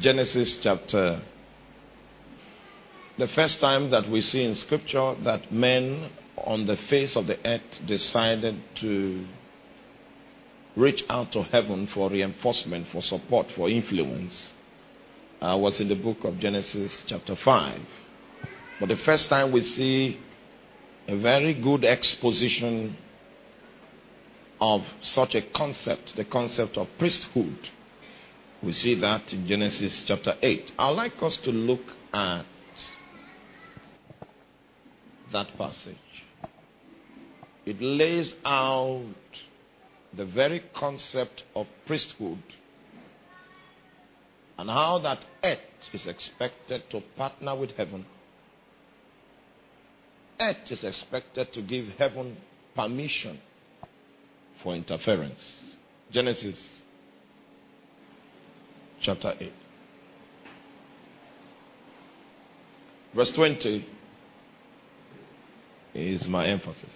Genesis chapter. The first time that we see in scripture that men on the face of the earth decided to reach out to heaven for reinforcement, for support, for influence, was in the book of Genesis chapter 5. But the first time we see a very good exposition of such a concept, the concept of priesthood. We see that in Genesis chapter 8. I'd like us to look at that passage. It lays out the very concept of priesthood and how that earth is expected to partner with heaven. Earth is expected to give heaven permission for interference. Genesis chapter 8. Verse 20 is my emphasis.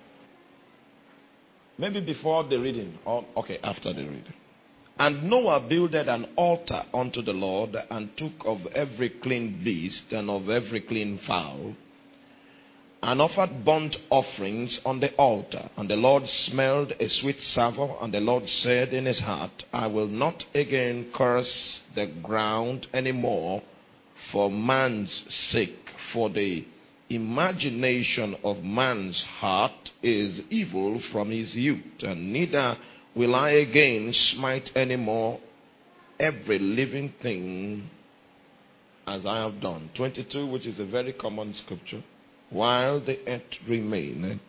Maybe before the reading, or after the reading. And Noah builded an altar unto the Lord, and took of every clean beast and of every clean fowl, and offered burnt offerings on the altar. And the Lord smelled a sweet savour, and the Lord said in his heart, I will not again curse the ground any more for man's sake, for the imagination of man's heart is evil from his youth, and neither will I again smite any more every living thing as I have done. 22, which is a very common scripture. While the earth remaineth,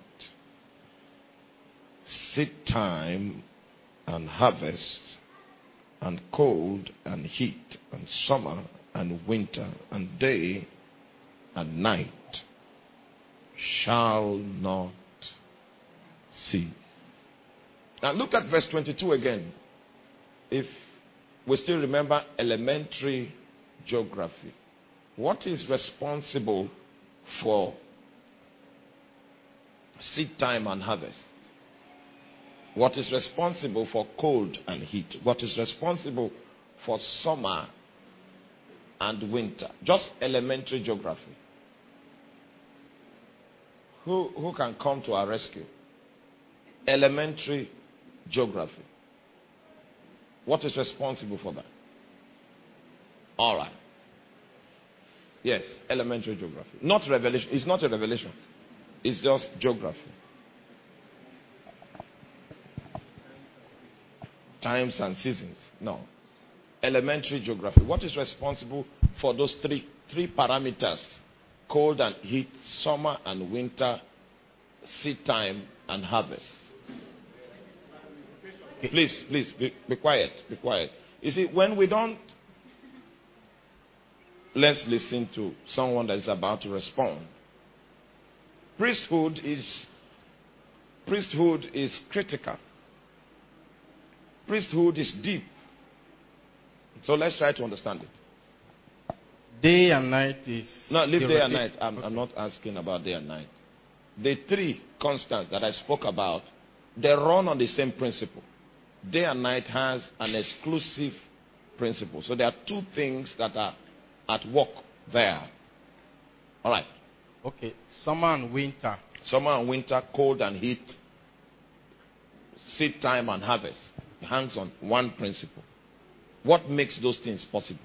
seed time and harvest, and cold and heat, and summer and winter, and day and night shall not cease. Now look at verse 22 again. If we still remember elementary geography, what is responsible for seed time and harvest? What is responsible for cold and heat? What is responsible for summer and winter? Just elementary geography. Who can come to our rescue? Elementary geography. What is responsible for that? All right. Yes, elementary geography. Not revelation. It's not a revelation. It's just geography. Times and seasons. No. Elementary geography. What is responsible for those three parameters? Cold and heat, summer and winter, seed time and harvest. Please, be quiet. Be quiet. You see, when we don't, let's listen to someone that is about to respond. Priesthood is critical. Priesthood is deep. So let's try to understand it. Day and night is... No, leave day and night. I'm not asking about day and night. The three constants that I spoke about, they run on the same principle. Day and night has an exclusive principle. So there are two things that are at work there. All right. Okay. Summer and winter. Summer and winter, cold and heat, seed time and harvest. It hangs on one principle. What makes those things possible?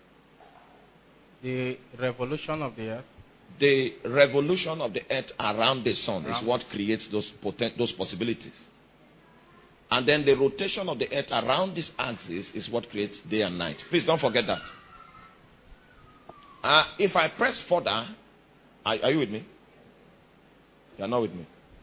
The revolution of the earth. The revolution of the earth around the sun is what creates those possibilities. And then the rotation of the earth around this axis is what creates day and night. Please don't forget that. If I press further, are you with me? You are not with me.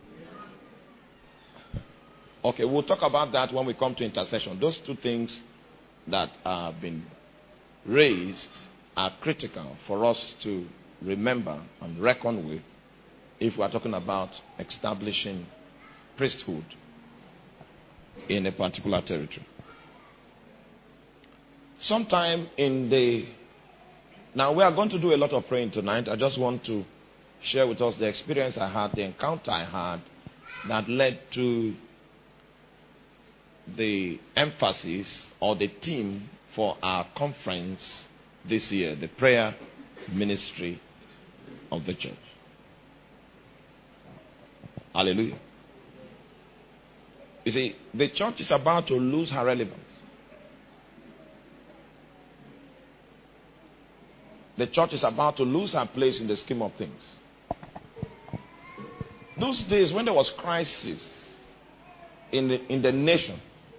Okay, we'll talk about that when we come to intercession. Those two things that have been raised are critical for us to remember and reckon with if we are talking about establishing priesthood in a particular territory. Sometime now we are going to do a lot of praying tonight. I just want to share with us the experience I had, the encounter I had that led to the emphasis or the theme for our conference this year, the prayer ministry of the church. Hallelujah. You see, the church is about to lose her relevance. The church is about to lose her place in the scheme of things. Those days when there was crisis in the nation,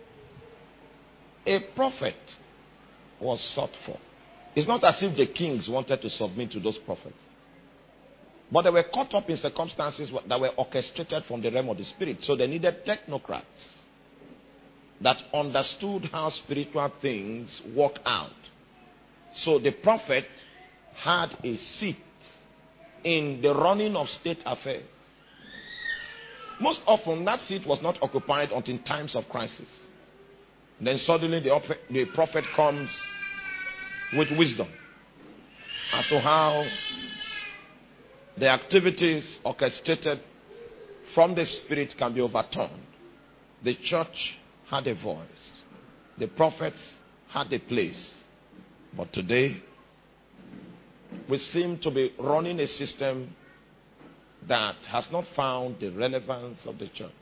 a prophet was sought for. It's not as if the kings wanted to submit to those prophets. But they were caught up in circumstances that were orchestrated from the realm of the spirit. So they needed technocrats that understood how spiritual things work out. So the prophet had a seat in the running of state affairs. Most often that seat was not occupied until times of crisis. Then suddenly the prophet comes with wisdom as to how the activities orchestrated from the spirit can be overturned. The church had a voice. The prophets had a place. But today, we seem to be running a system that has not found the relevance of the church.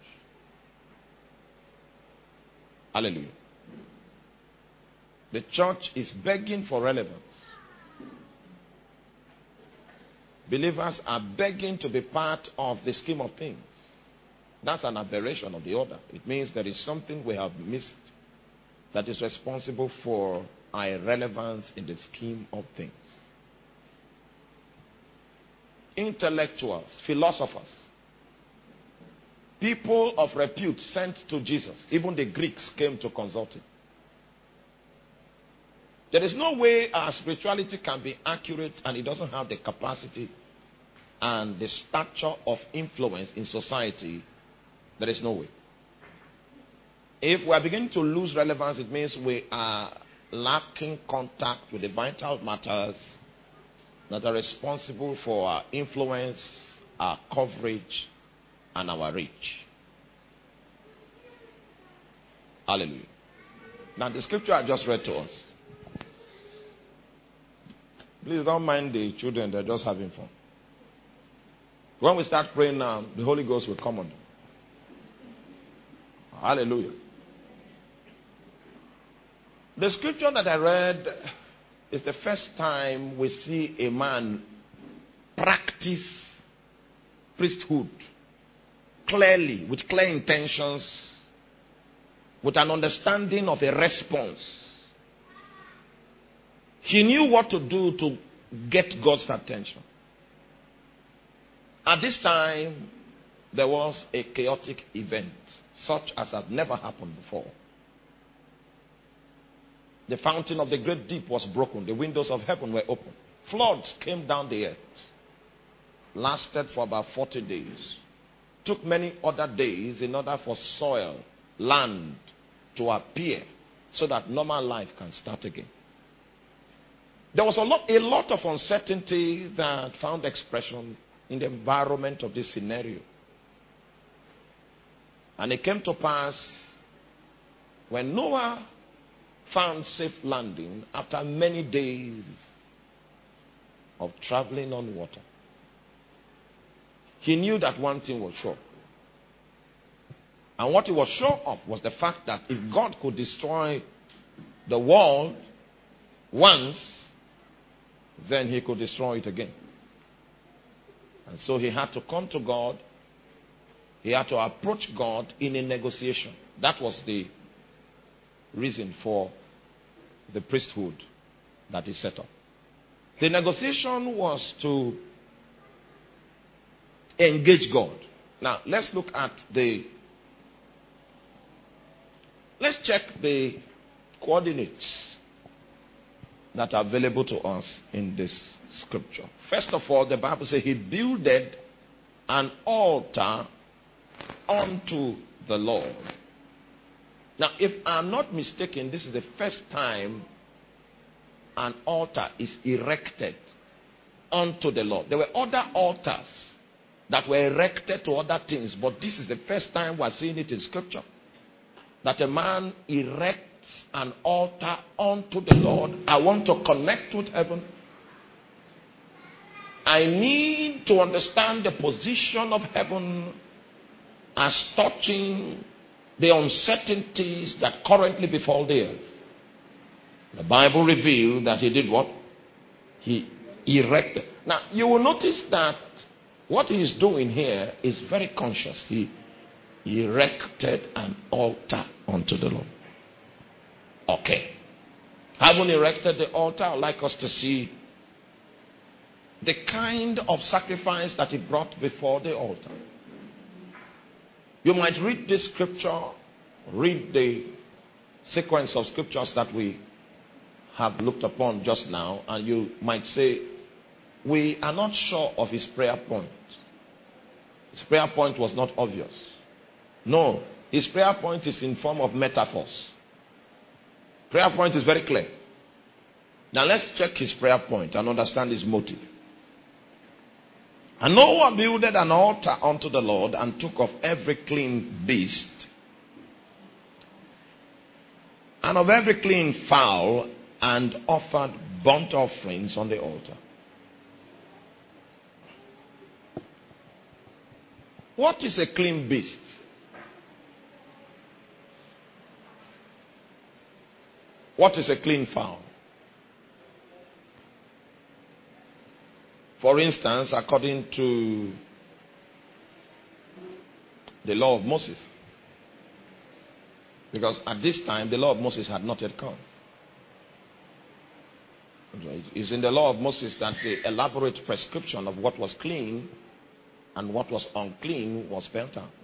Hallelujah. The church is begging for relevance. Believers are begging to be part of the scheme of things. That's an aberration of the order. It means there is something we have missed that is responsible for our irrelevance in the scheme of things. Intellectuals, philosophers, people of repute sent to Jesus. Even the Greeks came to consult him. There is no way our spirituality can be accurate and it doesn't have the capacity and the stature of influence in society. There is no way. If we are beginning to lose relevance, it means we are lacking contact with the vital matters that are responsible for our influence, our coverage, and our reach. Hallelujah. Now the scripture I just read to us. Please don't mind the children, they're just having fun. When we start praying now, the Holy Ghost will come on them. Hallelujah. The scripture that I read is the first time we see a man practice priesthood clearly, with clear intentions, with an understanding of a response. He knew what to do to get God's attention. At this time, there was a chaotic event, such as had never happened before. The fountain of the great deep was broken. The windows of heaven were open. Floods came down the earth. Lasted for about 40 days. Took many other days in order for soil, land to appear so that normal life can start again. There was a lot of uncertainty that found expression in the environment of this scenario. And it came to pass when Noah found safe landing after many days of traveling on water. He knew that one thing was sure. And what he was sure of was the fact that if God could destroy the world once, then he could destroy it again. And so he had to come to God. He had to approach God in a negotiation. That was the reason for the priesthood that he set up. The negotiation was to engage God. Now, let's check the coordinates that are available to us in this scripture. First of all, the Bible says he builded an altar unto the Lord. Now, if I'm not mistaken, this is the first time an altar is erected unto the Lord. There were other altars that were erected to other things, but this is the first time we're seeing it in scripture. That a man erects an altar unto the Lord, I want to connect with heaven. I need to understand the position of heaven as touching the uncertainties that currently befall the earth. The Bible revealed that he did what? He erected. Now, you will notice that what he is doing here is very conscious. He erected an altar unto the Lord. Okay. Having erected the altar, I'd like us to see the kind of sacrifice that he brought before the altar. You might read this scripture, read the sequence of scriptures that we have looked upon just now, and you might say, we are not sure of his prayer point. His prayer point was not obvious. No, his prayer point is in form of metaphors. Prayer point is very clear. Now let's check his prayer point and understand his motive. And Noah builded an altar unto the Lord and took of every clean beast and of every clean fowl and offered burnt offerings on the altar. What is a clean beast? What is a clean fowl? For instance, according to the law of Moses, because at this time the law of Moses had not yet come. It's in the law of Moses that the elaborate prescription of what was clean and what was unclean was spelled out.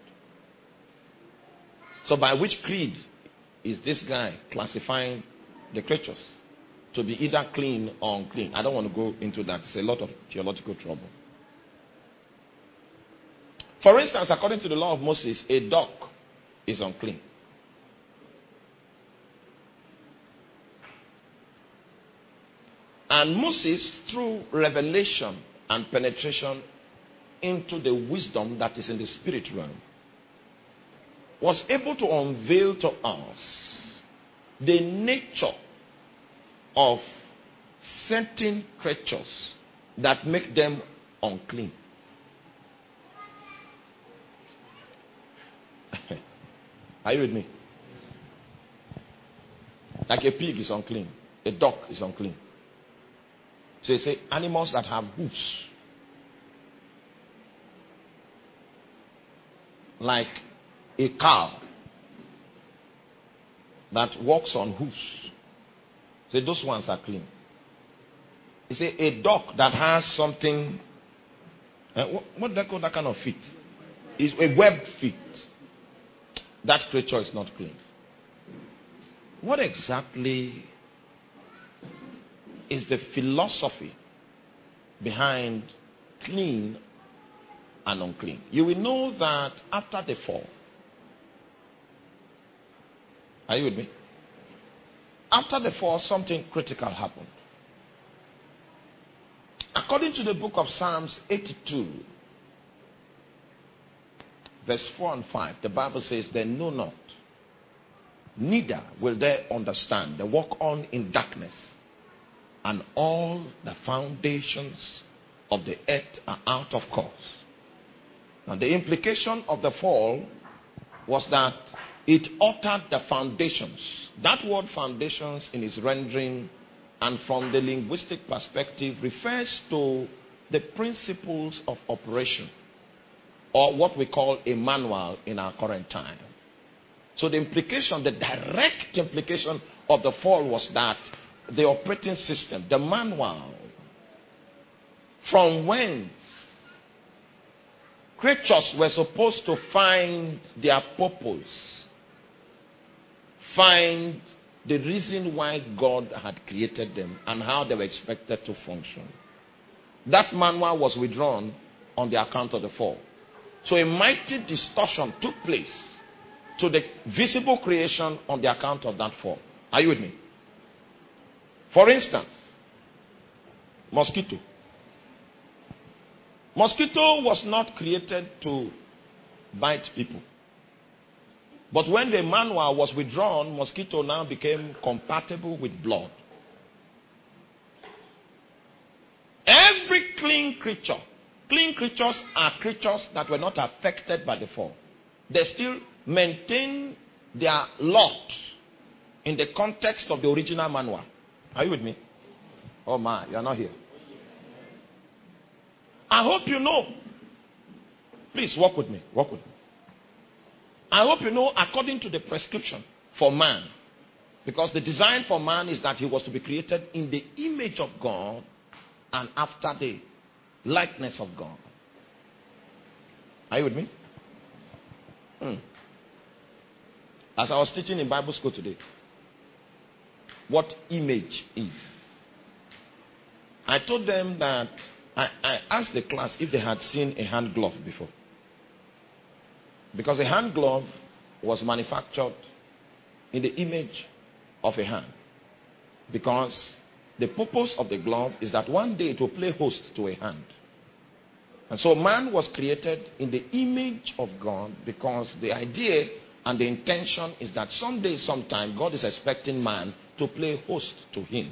So by which creed is this guy classifying the creatures to be either clean or unclean? I don't want to go into that. It's a lot of theological trouble. For instance, according to the law of Moses, a dog is unclean. And Moses, through revelation and penetration into the wisdom that is in the spirit realm, was able to unveil to us the nature of certain creatures that make them unclean. Are you with me? Like a pig is unclean, a dog is unclean. So you say animals that have hoofs, like a cow that walks on hoofs. Say those ones are clean. You say a dog that has something, what do they call that kind of feet? Is a webbed feet. That creature is not clean. What exactly is the philosophy behind clean and unclean? You will know that after the fall, are you with me? After the fall, something critical happened. According to the book of Psalms 82, verse 4 and 5, the Bible says, they know not, neither will they understand. They walk on in darkness, and all the foundations of the earth are out of course. Now the implication of the fall was that it altered the foundations. That word foundations in its rendering and from the linguistic perspective refers to the principles of operation, or what we call a manual in our current time. So the implication, the direct implication of the fall was that the operating system, the manual, from whence creatures were supposed to find their purpose, find the reason why God had created them and how they were expected to function. That manual was withdrawn on the account of the fall. So a mighty distortion took place to the visible creation on the account of that fall. Are you with me? For instance, mosquito. Mosquito was not created to bite people. But when the manual was withdrawn, mosquito now became compatible with blood. Every clean creatures are creatures that were not affected by the fall. They still maintain their lot in the context of the original manual. Are you with me? Oh my, you are not here. I hope you know. Please walk with me. Walk with me. I hope you know, according to the prescription for man, because the design for man is that he was to be created in the image of God and after the likeness of God. Are you with me? As I was teaching in Bible school today, what image is. I told them that I asked the class if they had seen a hand glove before. Because a hand glove was manufactured in the image of a hand. Because the purpose of the glove is that one day it will play host to a hand. And so man was created in the image of God, because the idea and the intention is that someday, sometime, God is expecting man to play host to him.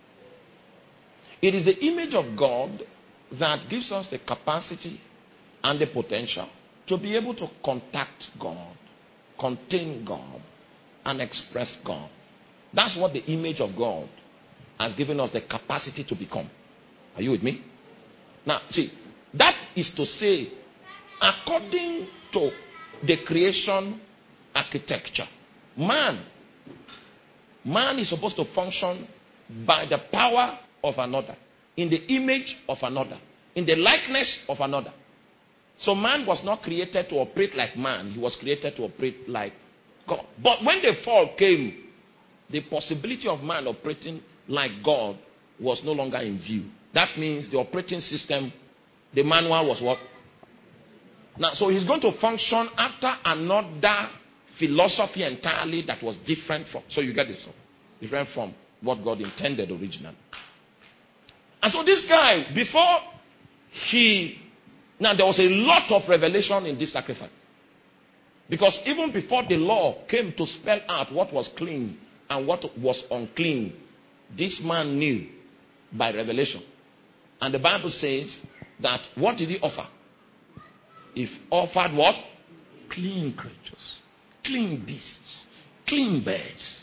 It is the image of God that gives us the capacity and the potential to be able to contact God, contain God, and express God. That's what the image of God has given us the capacity to become. Are you with me? Now, see, that is to say, according to the creation architecture, man is supposed to function by the power of another, in the image of another, in the likeness of another. So man was not created to operate like man. He was created to operate like God. But when the fall came, the possibility of man operating like God was no longer in view. That means the operating system, the manual was what? Now, so he's going to function after another philosophy entirely that was different from. So you get this, different from what God intended originally. And so this guy, before now there was a lot of revelation in this sacrifice. Because even before the law came to spell out what was clean and what was unclean, this man knew by revelation. And the Bible says that what did he offer? He offered what? Clean creatures, clean beasts, clean birds.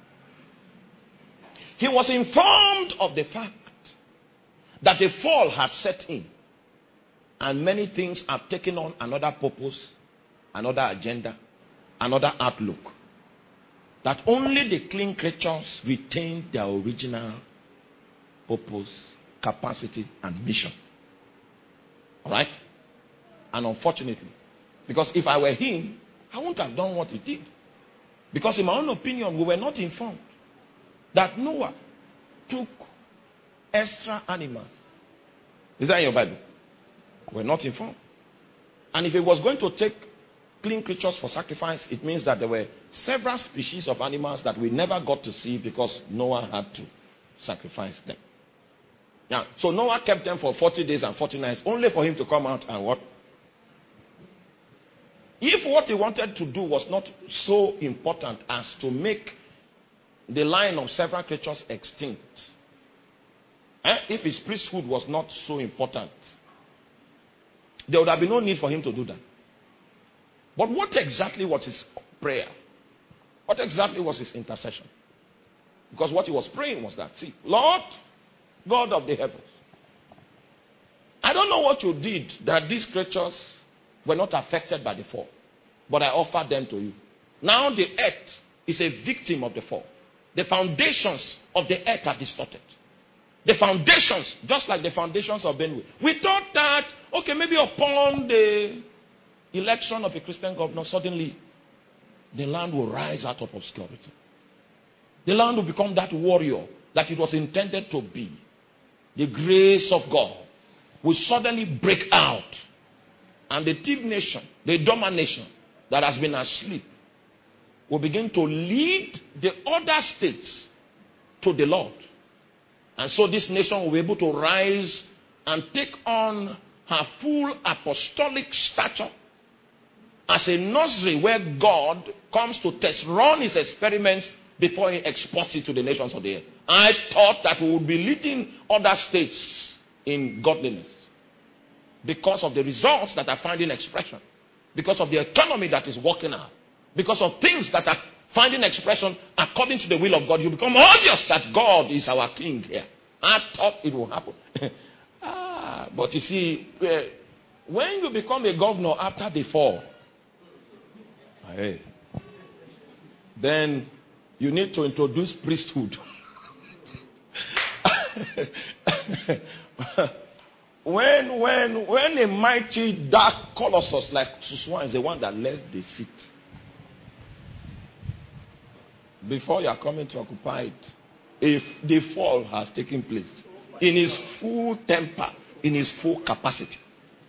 He was informed of the fact that the fall had set in. And many things have taken on another purpose, another agenda, another outlook. That only the clean creatures retain their original purpose, capacity, and mission. Alright? And unfortunately, because if I were him, I wouldn't have done what he did. Because in my own opinion, we were not informed that Noah took extra animals. Is that in your Bible? We're not informed. And if he was going to take clean creatures for sacrifice, it means that there were several species of animals that we never got to see because Noah had to sacrifice them. Now, so Noah kept them for 40 days and 40 nights, only for him to come out and what? If what he wanted to do was not so important as to make the line of several creatures extinct, if his priesthood was not so important, there would have been no need for him to do that. But what exactly was his prayer? What exactly was his intercession? Because what he was praying was that, see, Lord, God of the heavens, I don't know what you did that these creatures were not affected by the fall, but I offered them to you. Now the earth is a victim of the fall. The foundations of the earth are distorted. The foundations, just like the foundations of Benue. We thought that, okay, maybe upon the election of a Christian governor, suddenly the land will rise out of obscurity. The land will become that warrior that it was intended to be. The grace of God will suddenly break out. And the thief nation, the dormant nation that has been asleep, will begin to lead the other states to the Lord. And so this nation will be able to rise and take on her full apostolic stature as a nursery where God comes to run his experiments before he exports it to the nations of the earth. I thought that we would be leading other states in godliness because of the results that are finding expression, because of the economy that is working out, because of things that are finding expression according to the will of God. You become obvious that God is our king here. I thought it will happen. But you see, when you become a governor after the fall, then you need to introduce priesthood. When a mighty dark colossus like Suswan is the one that left the seat, before you are coming to occupy it, if the fall has taken place in his full temper, in his full capacity.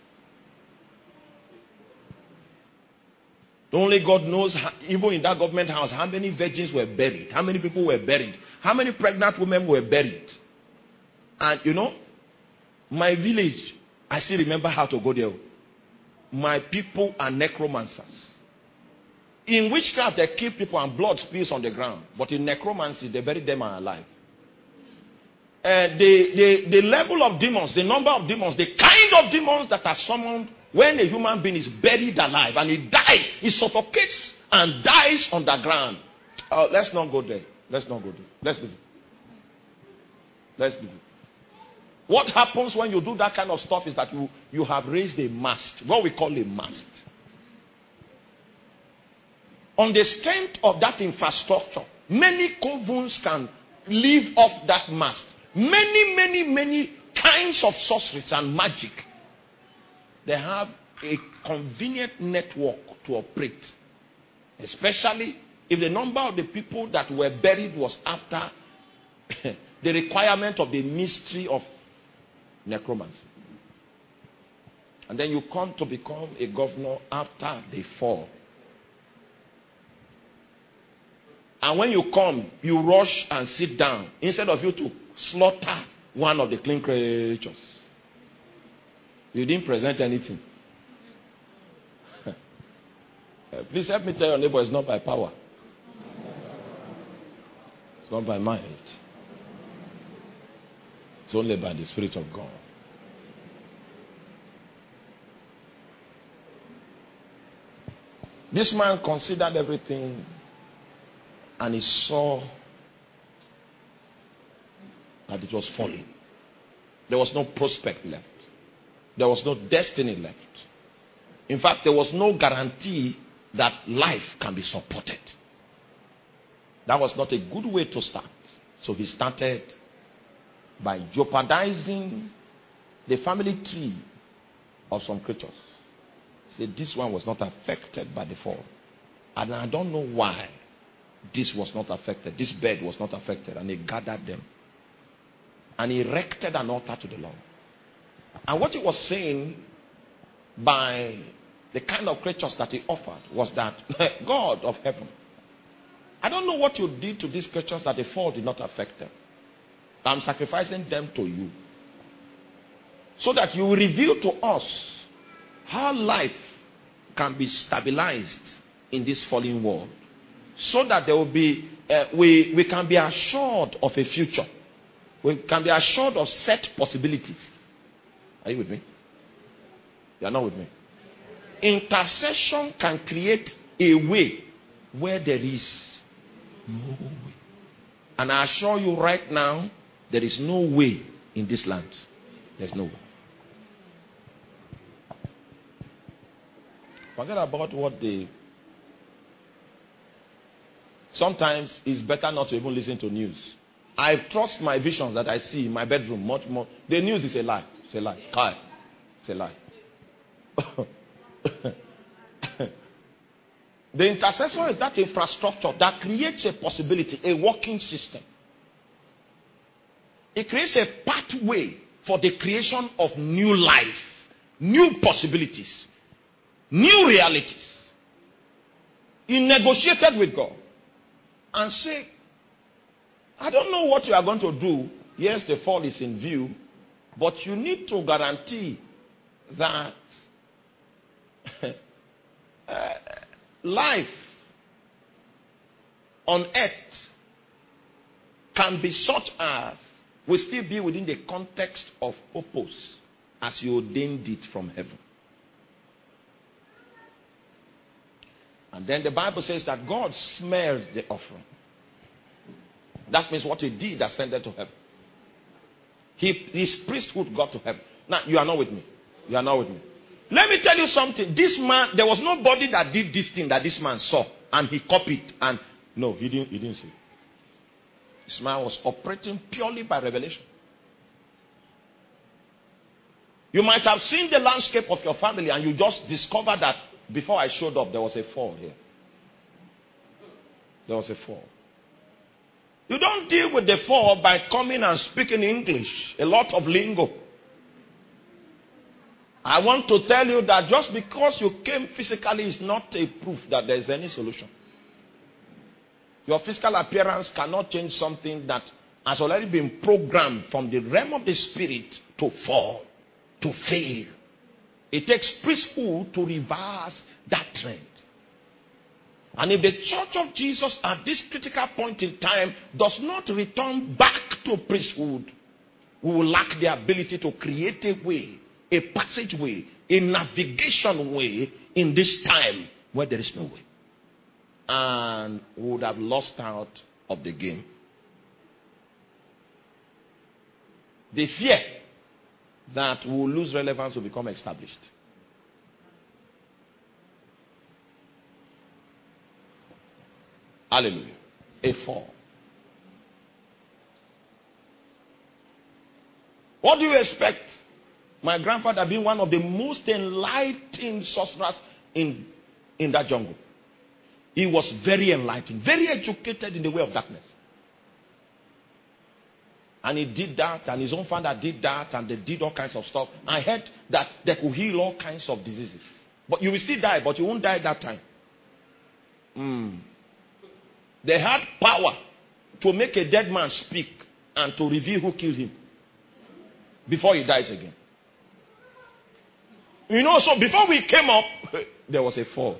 Only God knows, even in that government house, how many virgins were buried, how many people were buried, how many pregnant women were buried. And you know, my village, I still remember how to go there. My people are necromancers. In witchcraft, they kill people and blood spills on the ground. But in necromancy, they bury them alive. The level of demons, the number of demons, the kind of demons that are summoned when a human being is buried alive and he dies, he suffocates and dies on the ground. Let's not go there. Let's not go there. Let's leave it. Let's leave it. What happens when you do that kind of stuff is that you have raised a mast, what we call a mast. On the strength of that infrastructure, many covens can live off that mast. Many kinds of sorceries and magic. They have a convenient network to operate. Especially if the number of the people that were buried was after the requirement of the mystery of necromancy. And then you come to become a governor after the fall. And when you come, you rush and sit down instead of you to slaughter one of the clean creatures. You didn't present anything. Please help me tell your neighbor, it's not by power. It's not by might. It's only by the Spirit of God. This man considered everything and he saw that it was falling. There was no prospect left. There was no destiny left. In fact, there was no guarantee that life can be supported. That was not a good way to start. So he started by jeopardizing the family tree of some creatures. He said this one was not affected by the fall. And I don't know why this was not affected. This bed was not affected. And he gathered them. And he erected an altar to the Lord. And what he was saying by the kind of creatures that he offered was that, God of heaven, I don't know what you did to these creatures that the fall did not affect them. I'm sacrificing them to you. So that you will reveal to us how life can be stabilized in this fallen world. So that there will be, we can be assured of a future. We can be assured of set possibilities. Are you with me? You are not with me. Intercession can create a way where there is no way. And I assure you right now, there is no way in this land. There's no way. Forget about what they... Sometimes it's better not to even listen to news. I trust my visions that I see in my bedroom much more. The news is a lie. It's a lie. Kai. It's a lie. The intercessor is that infrastructure that creates a possibility, a working system. It creates a pathway for the creation of new life, new possibilities, new realities. He negotiated with God and said, I don't know what you are going to do. Yes, the fall is in view, but you need to guarantee that life on earth can be such as will still be within the context of purpose as you ordained it from heaven. And then the Bible says that God smelled the offering. That means what he did ascended to heaven. His priesthood got to heaven. Now, you are not with me. You are not with me. Let me tell you something. This man, there was nobody that did this thing that this man saw. And he copied. And no, he didn't see. This man was operating purely by revelation. You might have seen the landscape of your family and you just discovered that before I showed up, there was a fall here. There was a fall. You don't deal with the fall by coming and speaking English. A lot of lingo. I want to tell you that just because you came physically is not a proof that there is any solution. Your physical appearance cannot change something that has already been programmed from the realm of the spirit to fall, to fail. It takes priesthood to reverse that trend. And if the church of Jesus at this critical point in time does not return back to priesthood, we will lack the ability to create a way, a passageway, a navigation way in this time where there is no way. And we would have lost out of the game. The fear that we will lose relevance will become established. Hallelujah. A fall. What do you expect? My grandfather being one of the most enlightened sorcerers in that jungle. He was very enlightened, very educated in the way of darkness. And he did that, and his own father did that, and they did all kinds of stuff. I heard that they could heal all kinds of diseases. But you will still die, but you won't die that time. They had power to make a dead man speak and to reveal who killed him before he dies again. You know, so before we came up, there was a fall.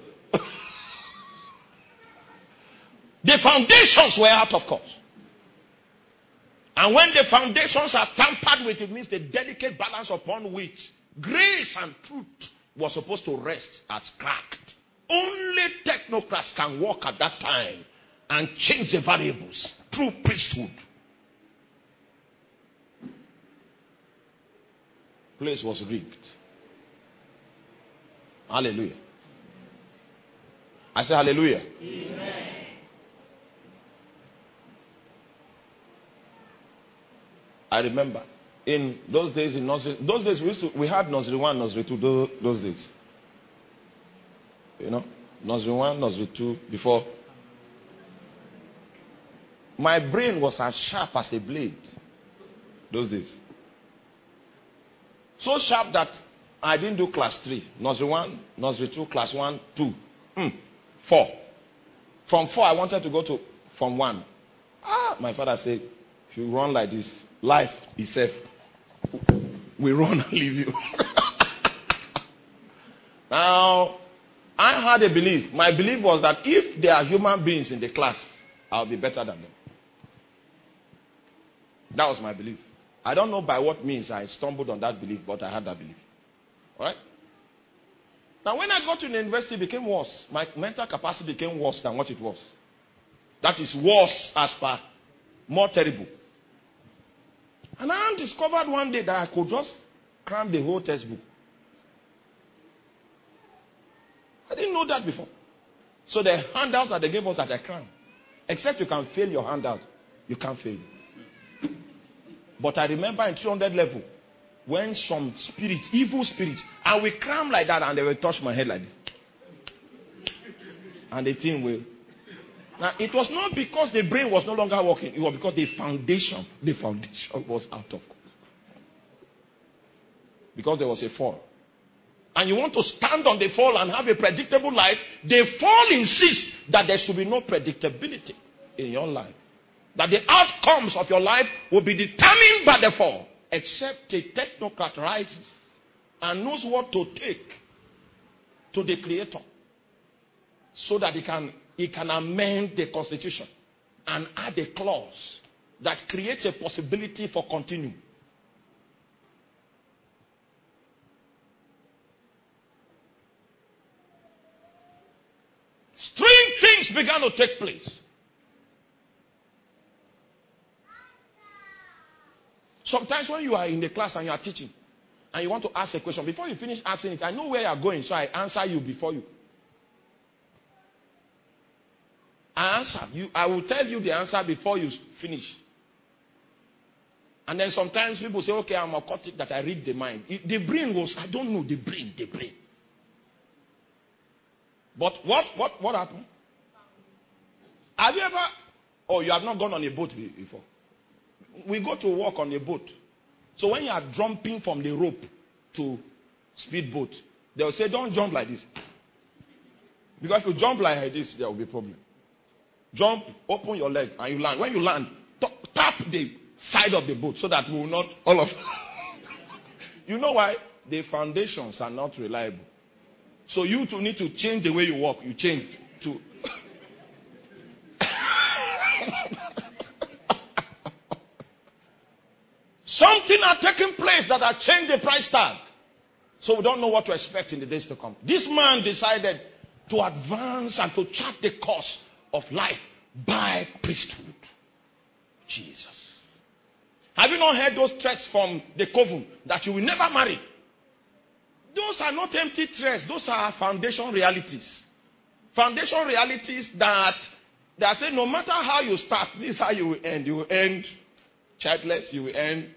The foundations were out, of course. And when the foundations are tampered with, it means the delicate balance upon which grace and truth was supposed to rest as cracked. Only technocrats can walk at that time and change the variables through priesthood. Place was rigged. Hallelujah. I say hallelujah. Amen. I remember in those days in nursery, we had nursery 1, nursery 2 those days. You know, nursery 1, nursery 2 before. My brain was as sharp as a blade those days. So sharp that I didn't do class 3. Nursery 1, nursery 2, class 1, 2. 4. From 4 I wanted to go to Form 1. My father said, if you run like this, life itself will run and leave you. Now, I had a belief. My belief was that if there are human beings in the class, I'll be better than them. That was my belief. I don't know by what means I stumbled on that belief, but I had that belief. Alright? Now, when I got to the university, it became worse. My mental capacity became worse than what it was. That is worse as per more terrible. And I discovered one day that I could just cram the whole textbook. I didn't know that before. So the handouts that they gave us that I crammed. Except you can fail your handout. You can't fail. But I remember in 300 level, when some spirits, evil spirits, and we cram like that and they will touch my head like this. And the thing will. Now, it was not because the brain was no longer working. It was because the foundation was out of course. Because there was a fall. And you want to stand on the fall and have a predictable life, the fall insists that there should be no predictability in your life. That the outcomes of your life will be determined by the fall. Except a technocrat rises and knows what to take to the Creator so that he can amend the constitution and add a clause that creates a possibility for continuing. Strange things began to take place. Sometimes when you are in the class and you are teaching and you want to ask a question, before you finish asking it, I know where you are going, so I answer you before you. I answer you. I will tell you the answer before you finish. And then sometimes people say, okay, I'm occultic that I read the mind. The brain was, I don't know, the brain. But what happened? Have you ever, you have not gone on a boat before? We go to walk on a boat. So when you are jumping from the rope to speedboat, they will say, don't jump like this. Because if you jump like this, there will be a problem. Jump, open your leg, and you land. When you land, tap the side of the boat so that we will not, all of You know why? The foundations are not reliable. So you too need to change the way you walk. You change to... Something are taking place that have changed the price tag. So we don't know what to expect in the days to come. This man decided to advance and to chart the course of life by priesthood. Jesus. Have you not heard those threats from the coven that you will never marry? Those are not empty threats. Those are foundation realities. Foundation realities that say no matter how you start, this is how you will end. You will end childless. You will end.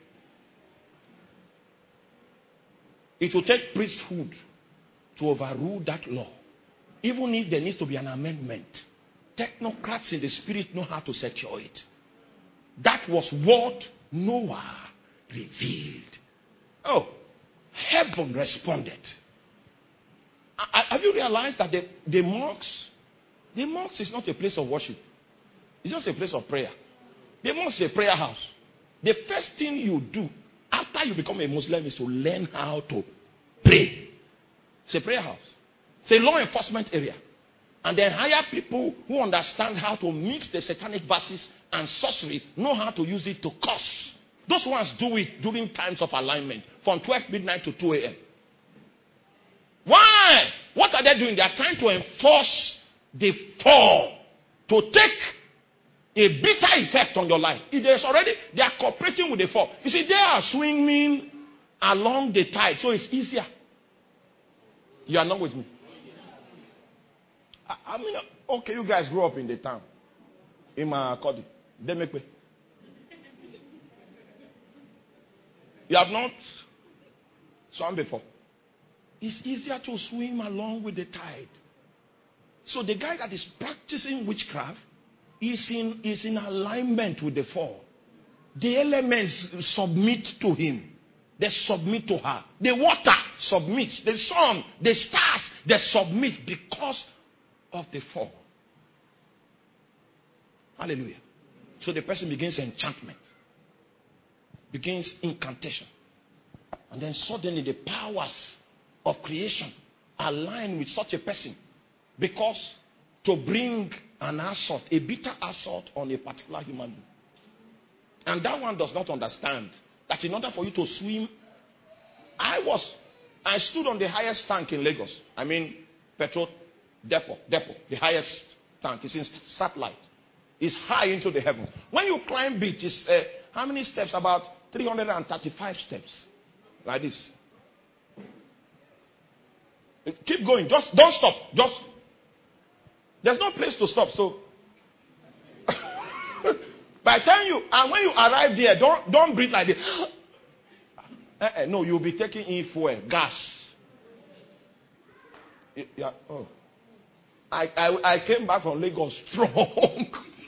It will take priesthood to overrule that law. Even if there needs to be an amendment. Technocrats in the spirit know how to secure it. That was what Noah revealed. Oh, heaven responded. Have you realized that the mosque is not a place of worship? It's just a place of prayer. The mosque is a prayer house. The first thing you do after you become a Muslim is to learn how to pray. It's a prayer house. It's a law enforcement area. And then hire people who understand how to mix the satanic verses and sorcery, know how to use it to curse. Those ones do it during times of alignment from 12 midnight to 2 a.m. Why? What are they doing? They are trying to enforce the fall to take a bitter effect on your life. They are cooperating with the fall. You see, they are swimming along the tide, so it's easier. You are not with me. I mean, okay, you guys grew up in the town. In my Kodi. They make way. You have not swum before. It's easier to swim along with the tide. So the guy that is practicing witchcraft is in alignment with the fall. The elements submit to him. They submit to her. The water submits. The sun, the stars, they submit because of the fall. Hallelujah. So the person begins enchantment. Begins incantation. And then suddenly the powers of creation align with such a person. Because to bring an assault, a bitter assault on a particular human being. And that one does not understand that in order for you to swim, I stood on the highest tank in Lagos. I mean, petrol depot, the highest tank. It's in satellite. It's high into the heavens. When you climb it, it's how many steps? About 335 steps. Like this. Keep going. Just don't stop. There's no place to stop. So by the time and when you arrive there, don't breathe like this. No, you'll be taking in fuel, gas. Yeah. Oh. I came back from Lagos strong.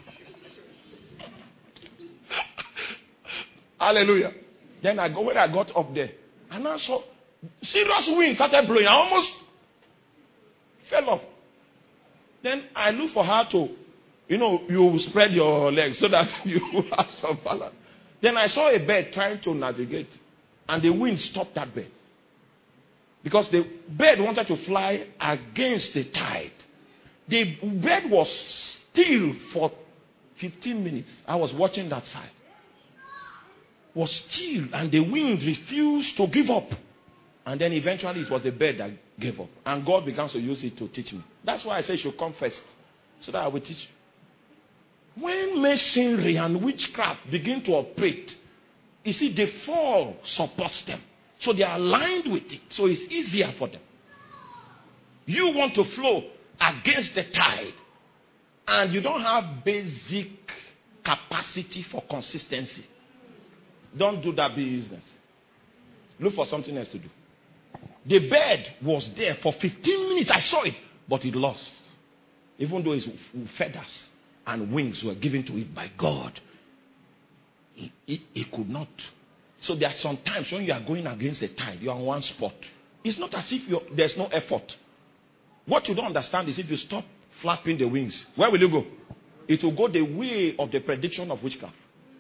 Hallelujah. Then when I got up there, and I saw serious wind started blowing. I almost fell off. Then I looked for her to, you spread your legs so that you have some balance. Then I saw a bird trying to navigate, and the wind stopped that bird. Because the bird wanted to fly against the tide. The bed was still for 15 minutes. I was watching that side. Was still, and the wind refused to give up. And then eventually it was the bed that gave up. And God began to use it to teach me. That's why I said you should come first, so that I will teach you. When masonry and witchcraft begin to operate, you see, the fall supports them. So they are aligned with it. So it's easier for them. You want to flow against the tide, and you don't have basic capacity for consistency. Don't do that business. Look for something else to do. The bed was there for 15 minutes. I saw it, but it lost. Even though its feathers and wings were given to it by God, it could not. So there are some times when you are going against the tide, you are on one spot. It's not as if there's no effort. What you don't understand is if you stop flapping the wings, where will you go? It will go the way of the prediction of witchcraft.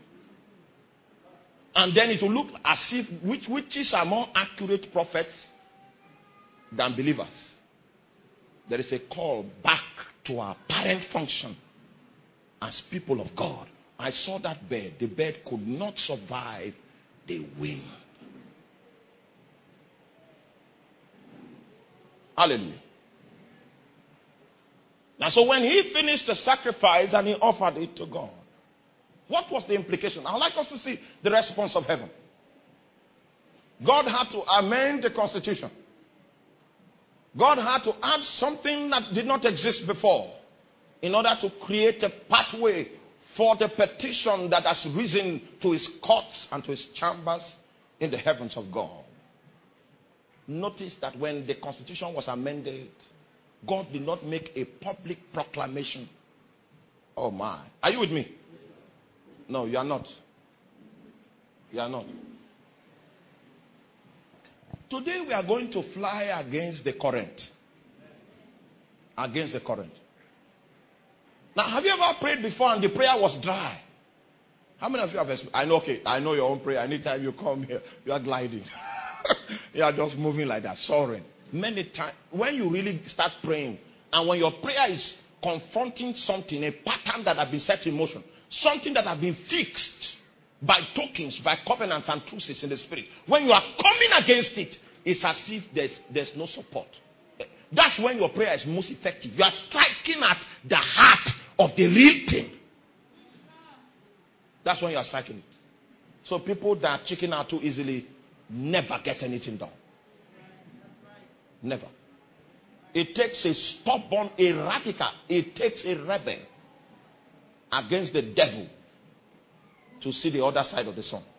And then it will look as if witches are more accurate prophets than believers. There is a call back to our parent function as people of God. I saw that bed. The bed could not survive the wind. Hallelujah. Now, so when he finished the sacrifice and he offered it to God, what was the implication? I'd like us to see the response of heaven. God had to amend the constitution. God had to add something that did not exist before in order to create a pathway for the petition that has risen to his courts and to his chambers in the heavens of God. Notice that when the constitution was amended, God did not make a public proclamation. Oh my. Are you with me? No, you are not. You are not. Today we are going to fly against the current. Against the current. Now, have you ever prayed before and the prayer was dry? How many of you have? I know your own prayer. Anytime you come here, you are gliding. You are just moving like that, soaring. Many times, when you really start praying, and when your prayer is confronting something, a pattern that has been set in motion, something that has been fixed by tokens, by covenants and truces in the spirit, when you are coming against it, it's as if there's no support. That's when your prayer is most effective. You are striking at the heart of the real thing. That's when you are striking it. So people that chicken out too easily never get anything done. Never. It takes a stubborn, a radical, it takes a rebel against the devil to see the other side of the sun.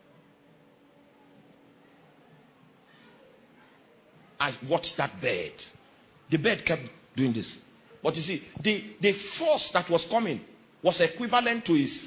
I watched that bed. The bed kept doing this. But you see, the force that was coming was equivalent to his.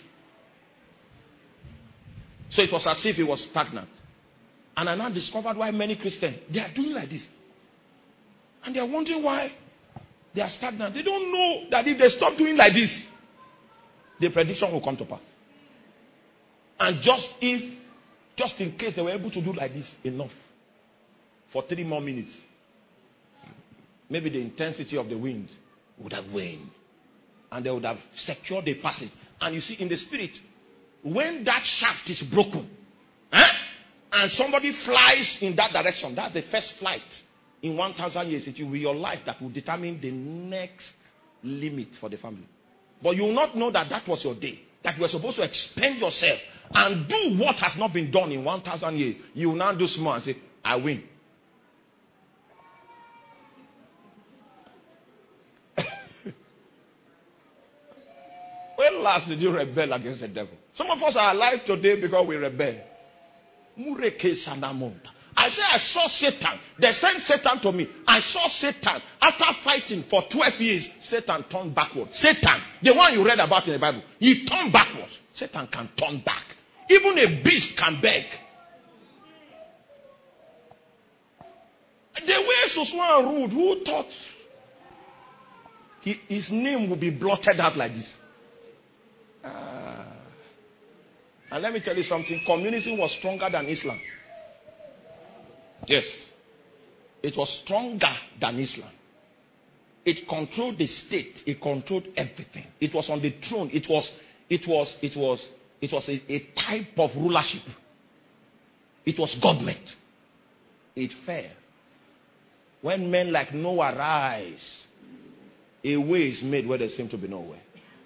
So it was as if it was stagnant. And I now discovered why many Christians, they are doing like this. And they are wondering why they are stagnant. They don't know that if they stop doing like this, the prediction will come to pass. And just in case they were able to do like this enough for 3 more minutes, maybe the intensity of the wind would have waned. And they would have secured the passage. And you see, in the spirit, when that shaft is broken, and somebody flies in that direction, that's the first flight. In 1,000 years, it will be your life that will determine the next limit for the family. But you will not know that that was your day. That you were supposed to expend yourself and do what has not been done in 1,000 years. You will now do small and say, I win. When last did you rebel against the devil? Some of us are alive today because we rebel. I said I saw Satan. They sent Satan to me. I saw Satan. After fighting for 12 years, Satan turned backwards. Satan, the one you read about in the Bible, he turned backwards. Satan can turn back. Even a beast can beg. The way Suswan ruled, who thought his name would be blotted out like this? And let me tell you something. Communism was stronger than Islam. Yes. It was stronger than Islam. It controlled the state. It controlled everything. It was on the throne. It was a type of rulership. It was government. It fell. When men like Noah rise, a way is made where there seemed to be nowhere.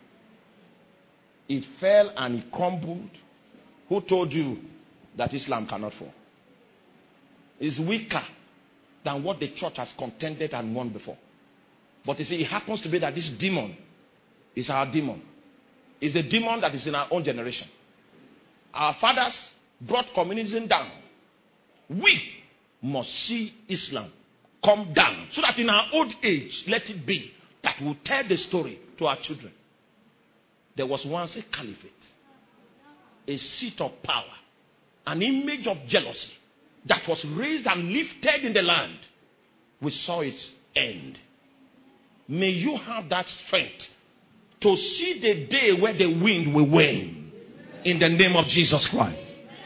It fell and it crumbled. Who told you that Islam cannot fall? It's weaker than what the church has contended and won before. But you see, it happens to be that this demon is our demon. It's the demon that is in our own generation. Our fathers brought communism down. We must see Islam come down so that in our old age, let it be that we'll tell the story to our children. There was once a caliphate, a seat of power, an image of jealousy that was raised and lifted in the land. We saw its end. May you have that strength to see the day where the wind will wane in the name of Jesus Christ.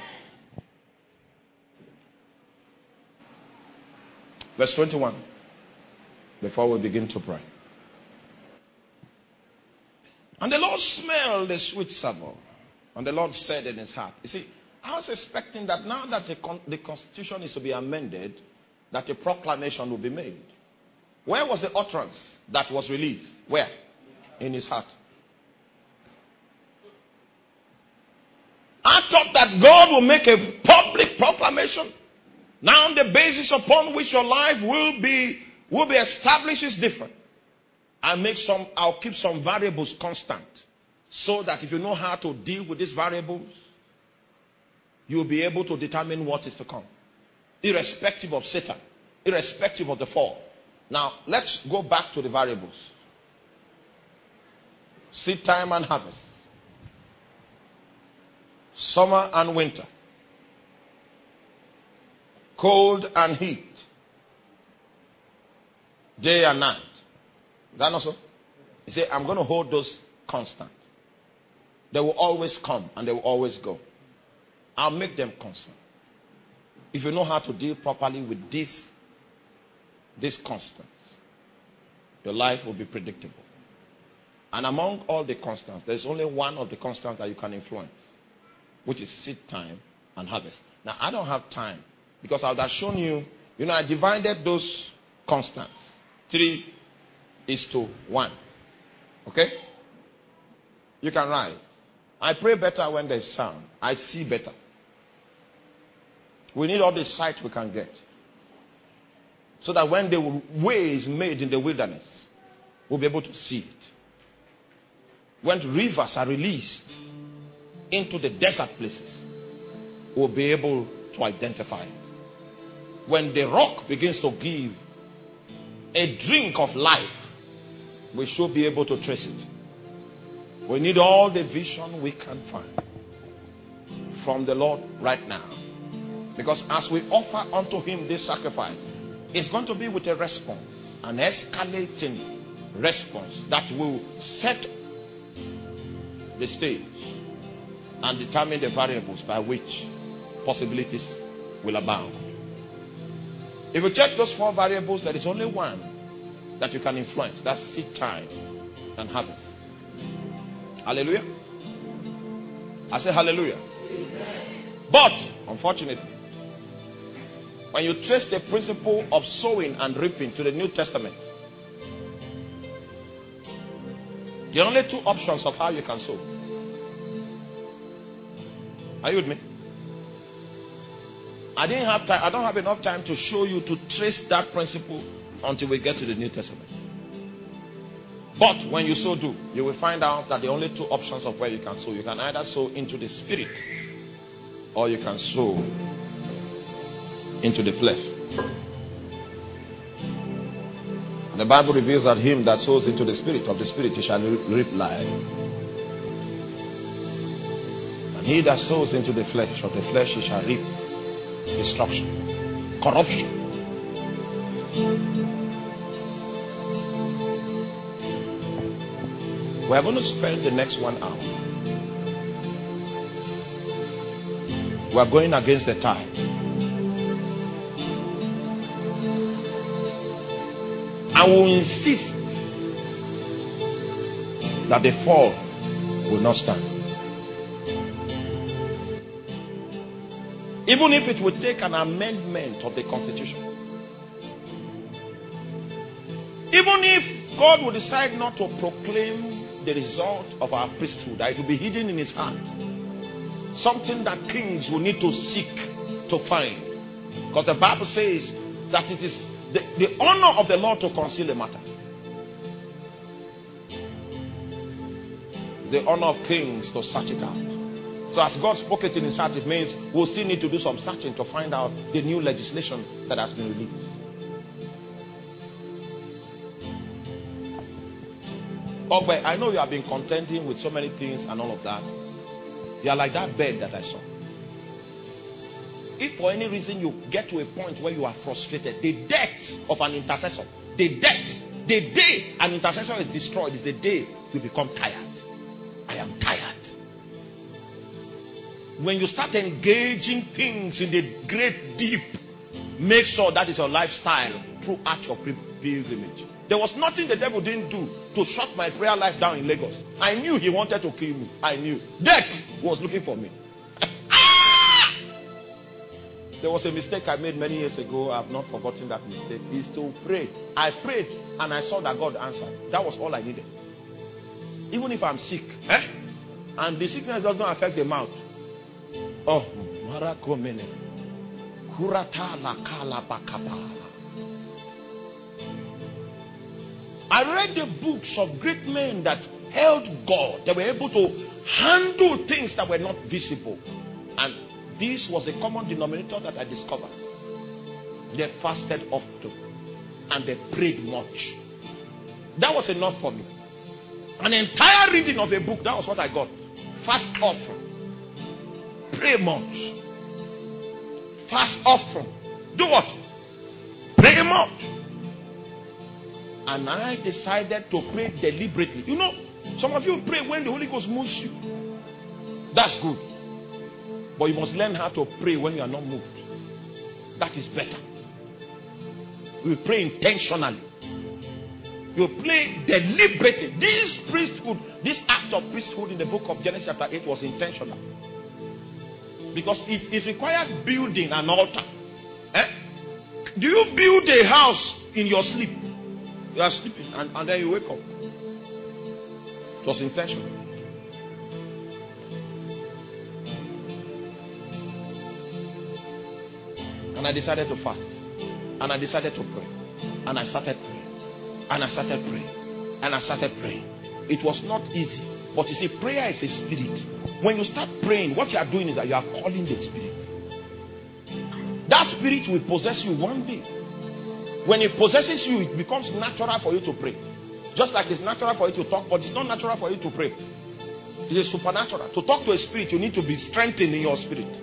Verse 21, before we begin to pray. And the Lord smelled the sweet savour. And the Lord said in his heart. You see, I was expecting that now that the constitution is to be amended, that a proclamation will be made. Where was the utterance that was released? Where? In his heart. I thought that God will make a public proclamation. Now the basis upon which your life will be established is different. I'll keep some variables constant, so that if you know how to deal with these variables, you'll be able to determine what is to come, irrespective of Satan, irrespective of the fall. Now let's go back to the variables. Seed time and harvest, summer and winter, cold and heat, day and night. Is that not so? You say, I'm going to hold those constant. They will always come and they will always go. I'll make them constant. If you know how to deal properly with these constants, your life will be predictable. And among all the constants, there's only one of the constants that you can influence, which is seed time and harvest. Now, I don't have time because I would have shown you, I divided those constants. 3:1. Okay? You can rise. I pray better when there's sound. I see better. We need all the sight we can get, so that when the way is made in the wilderness, we'll be able to see it. When rivers are released into the desert places, we'll be able to identify it. When the rock begins to give a drink of life, we should be able to trace it. We need all the vision we can find from the Lord right now. Because as we offer unto him this sacrifice, it's going to be with a response, an escalating response that will set the stage and determine the variables by which possibilities will abound. If you check those 4 variables, there is only one that you can influence. That's seed time and harvest. Hallelujah. I say hallelujah. But unfortunately, when you trace the principle of sowing and reaping to the New Testament, there are only 2 options of how you can sow. Are you with me? I don't have enough time to show you to trace that principle until we get to the New Testament. But when you so do, you will find out that the only 2 options of where you can sow. You can either sow into the spirit, or you can sow into the flesh. The Bible reveals that him that sows into the spirit, of the spirit he shall reap life. And he that sows into the flesh, of the flesh he shall reap destruction, corruption. We are going to spend the next 1 hour. We are going against the tide. I will insist that the fall will not stand. Even if it would take an amendment of the constitution. Even if God would decide not to proclaim the result of our priesthood, that it will be hidden in his heart. Something that kings will need to seek to find. Because the Bible says that it is the honor of the Lord to conceal a matter. The honor of kings to search it out. So as God spoke it in his heart, it means we'll still need to do some searching to find out the new legislation that has been released. Oh, but I know you have been contending with so many things and all of that. You are like that bed that I saw. If for any reason you get to a point where you are frustrated, the death of an intercessor, the day an intercessor is destroyed is the day you become tired. I am tired. When you start engaging things in the great deep, make sure that is your lifestyle throughout your pilgrimage. There was nothing the devil didn't do to shut my prayer life down in Lagos. I knew he wanted to kill me. I knew. Death was looking for me. There was a mistake I made many years ago. I have not forgotten that mistake. Is to pray. I prayed and I saw that God answered. That was all I needed. Even if I'm sick, and the sickness doesn't affect the mouth. Oh, Marakomene. Kurata la kala bakaba. I read the books of great men that held God. They were able to handle things that were not visible. And this was a common denominator that I discovered. They fasted often and they prayed much. That was enough for me. An entire reading of a book, that was what I got. Fast often. Pray much. Fast often. Do what? Pray much. And I decided to pray deliberately. You know, some of you pray when the Holy Ghost moves you. That's good. But you must learn how to pray when you are not moved. That is better. You pray intentionally. You pray deliberately. This priesthood, this act of priesthood in the book of Genesis chapter 8 was intentional. Because it required building an altar. Do you build a house in your sleep? You are sleeping and then you wake up. It was intentional. And I decided to fast. And I decided to pray. And I started praying. And I started praying. And I started praying. It was not easy. But you see, prayer is a spirit. When you start praying, what you are doing is that you are calling the spirit. That spirit will possess you one day. When it possesses you, it becomes natural for you to pray. Just like it's natural for you to talk, but it's not natural for you to pray. It is supernatural. To talk to a spirit, you need to be strengthened in your spirit.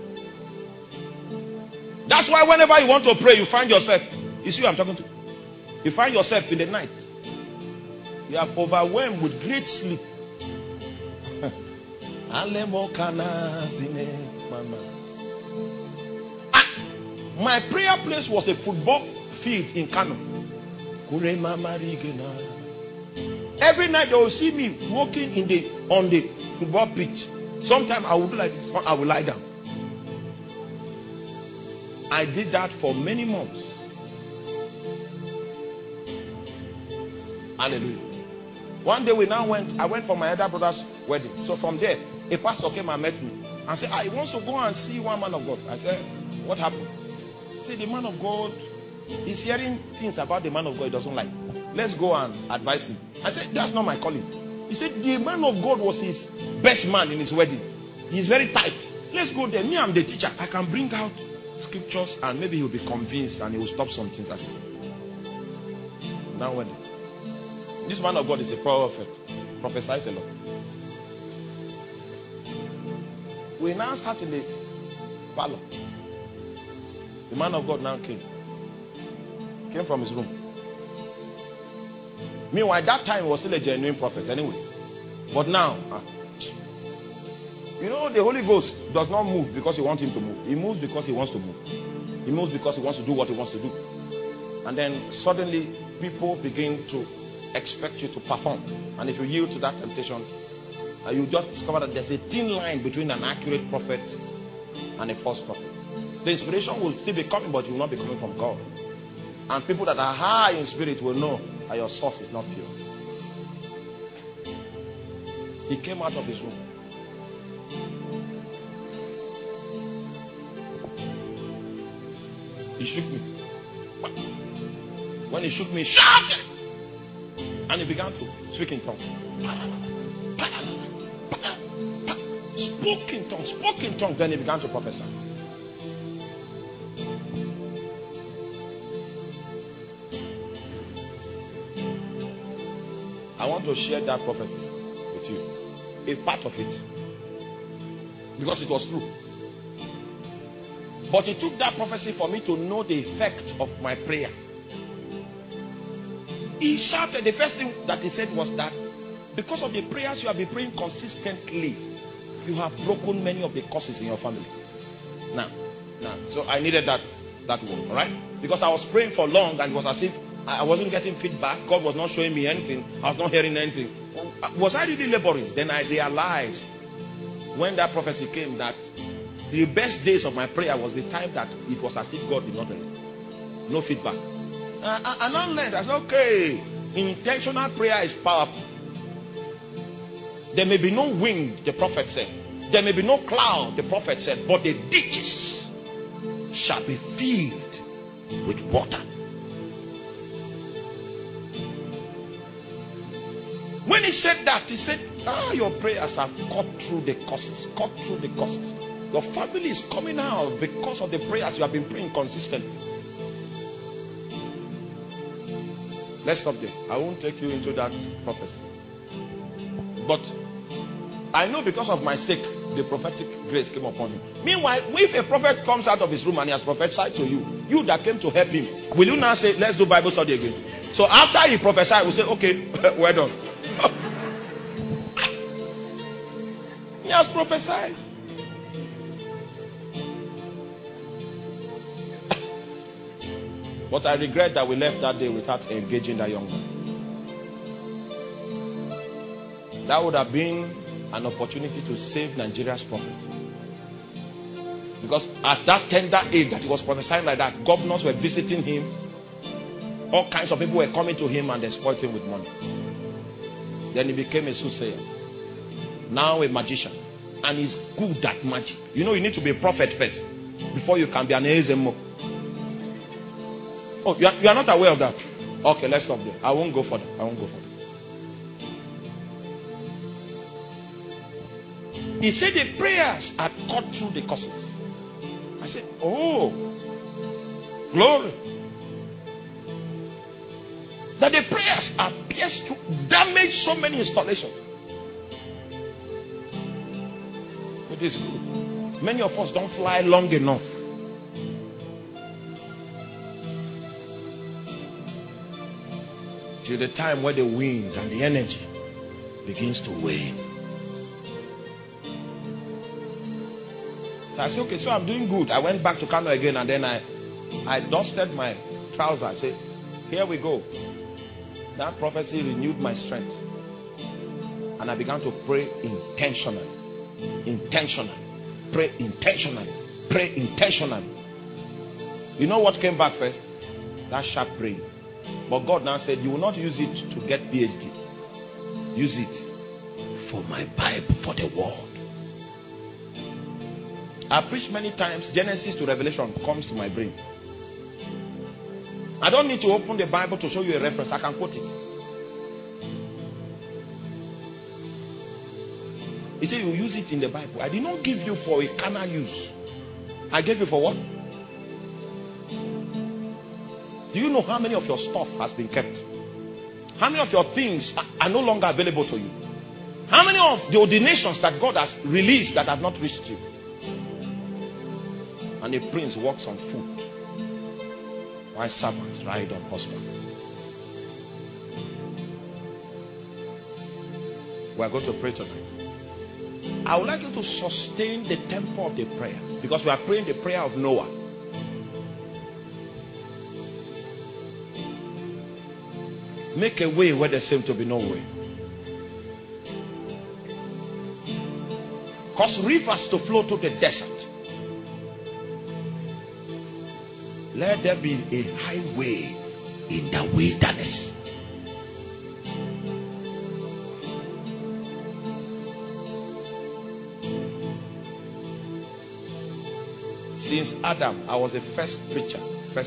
That's why whenever you want to pray, you find yourself. You see who I'm talking to? You find yourself in the night. You are overwhelmed with great sleep. My prayer place was a football field in Kano. Every night they will see me walking on the football pitch. Sometimes I would do like this, I will lie down. I did that for many months. Hallelujah. One day I went for my elder brother's wedding. So from there, a pastor came and met me and said, he wants to go and see one man of God. I said, what happened? He said, the man of God, he's hearing things about the man of God he doesn't like. Let's go and advise him. I said, that's not my calling. He said, the man of God was his best man in his wedding. He's very tight. Let's go there. Me, I'm the teacher. I can bring out scriptures and maybe he'll be convinced and he will stop some things. Now when this man of God is a prophet, prophesies a lot. We now start in the parlor. The man of God now came from his room. Meanwhile, that time he was still a genuine prophet anyway. But now, you know, the Holy Ghost does not move because he wants him to move. He moves because he wants to move. He moves because he wants to do what he wants to do. And then suddenly people begin to expect you to perform. And if you yield to that temptation, you just discover that there's a thin line between an accurate prophet and a false prophet. The inspiration will still be coming, but it will not be coming from God. And people that are high in spirit will know that your source is not pure. He came out of his room. He shook me. When he shook me, he shouted. And he began to speak in tongues. Spoke in tongues. Then he began to prophesy. I want to share that prophecy with you. A part of it. Because it was true. But it took that prophecy for me to know the effect of my prayer. He shouted. The first thing that he said was that because of the prayers you have been praying consistently, you have broken many of the curses in your family. Now. So I needed that word, alright? Because I was praying for long and it was as if I wasn't getting feedback. God was not showing me anything. I was not hearing anything. Was I really laboring? Then I realized when that prophecy came that the best days of my prayer was the time that it was as if God did not hear. No feedback. And I learned. I said, okay, intentional prayer is powerful. There may be no wind, the prophet said. There may be no cloud, the prophet said. But the ditches shall be filled with water. When he said that, he said, your prayers have cut through the curses. Cut through the curses. Your family is coming out because of the prayers you have been praying consistently. Let's stop there. I won't take you into that prophecy. But I know because of my sake, the prophetic grace came upon him. Meanwhile, if a prophet comes out of his room and he has prophesied to you, you that came to help him, will you now say, let's do Bible study again? So after he prophesied, we'll say, okay, well done. He has prophesied. But I regret that we left that day without engaging that young man. That would have been an opportunity to save Nigeria's prophet. Because at that tender age that he was prophesying like that, governors were visiting him. All kinds of people were coming to him and exploiting him with money. Then he became a soothsayer. Now a magician. And he's good at magic. You know, you need to be a prophet first before you can be an ASMO. Oh, you are not aware of that? Okay, let's stop there. I won't go further. He said the prayers had cut through the curses. I said, oh, glory. That the prayers appears to damage so many installations. It is good. Many of us don't fly long enough. Till the time where the wind and the energy begins to wane. So I said, okay, so I'm doing good. I went back to Kano again and then I dusted my trousers. I said, here we go. That prophecy renewed my strength. And I began to pray intentionally. Pray intentionally. You know what came back first? That sharp brain. But God now said, you will not use it to get PhD. Use it for my Bible, for the world. I preached many times. Genesis to Revelation comes to my brain. I don't need to open the Bible to show you a reference. I can quote it. He said you use it in the Bible. I did not give you for a carnal use. I gave you for what? Do you know how many of your stuff has been kept? How many of your things are no longer available to you? How many of the ordinations that God has released that have not reached you? And a prince walks on foot, while servants ride on horseback. We are going to pray tonight. I would like you to sustain the tempo of the prayer, because we are praying the prayer of Noah. Make a way where there seems to be no way. Cause rivers to flow to the desert. Let there be a highway in the wilderness. Since Adam, I was the first preacher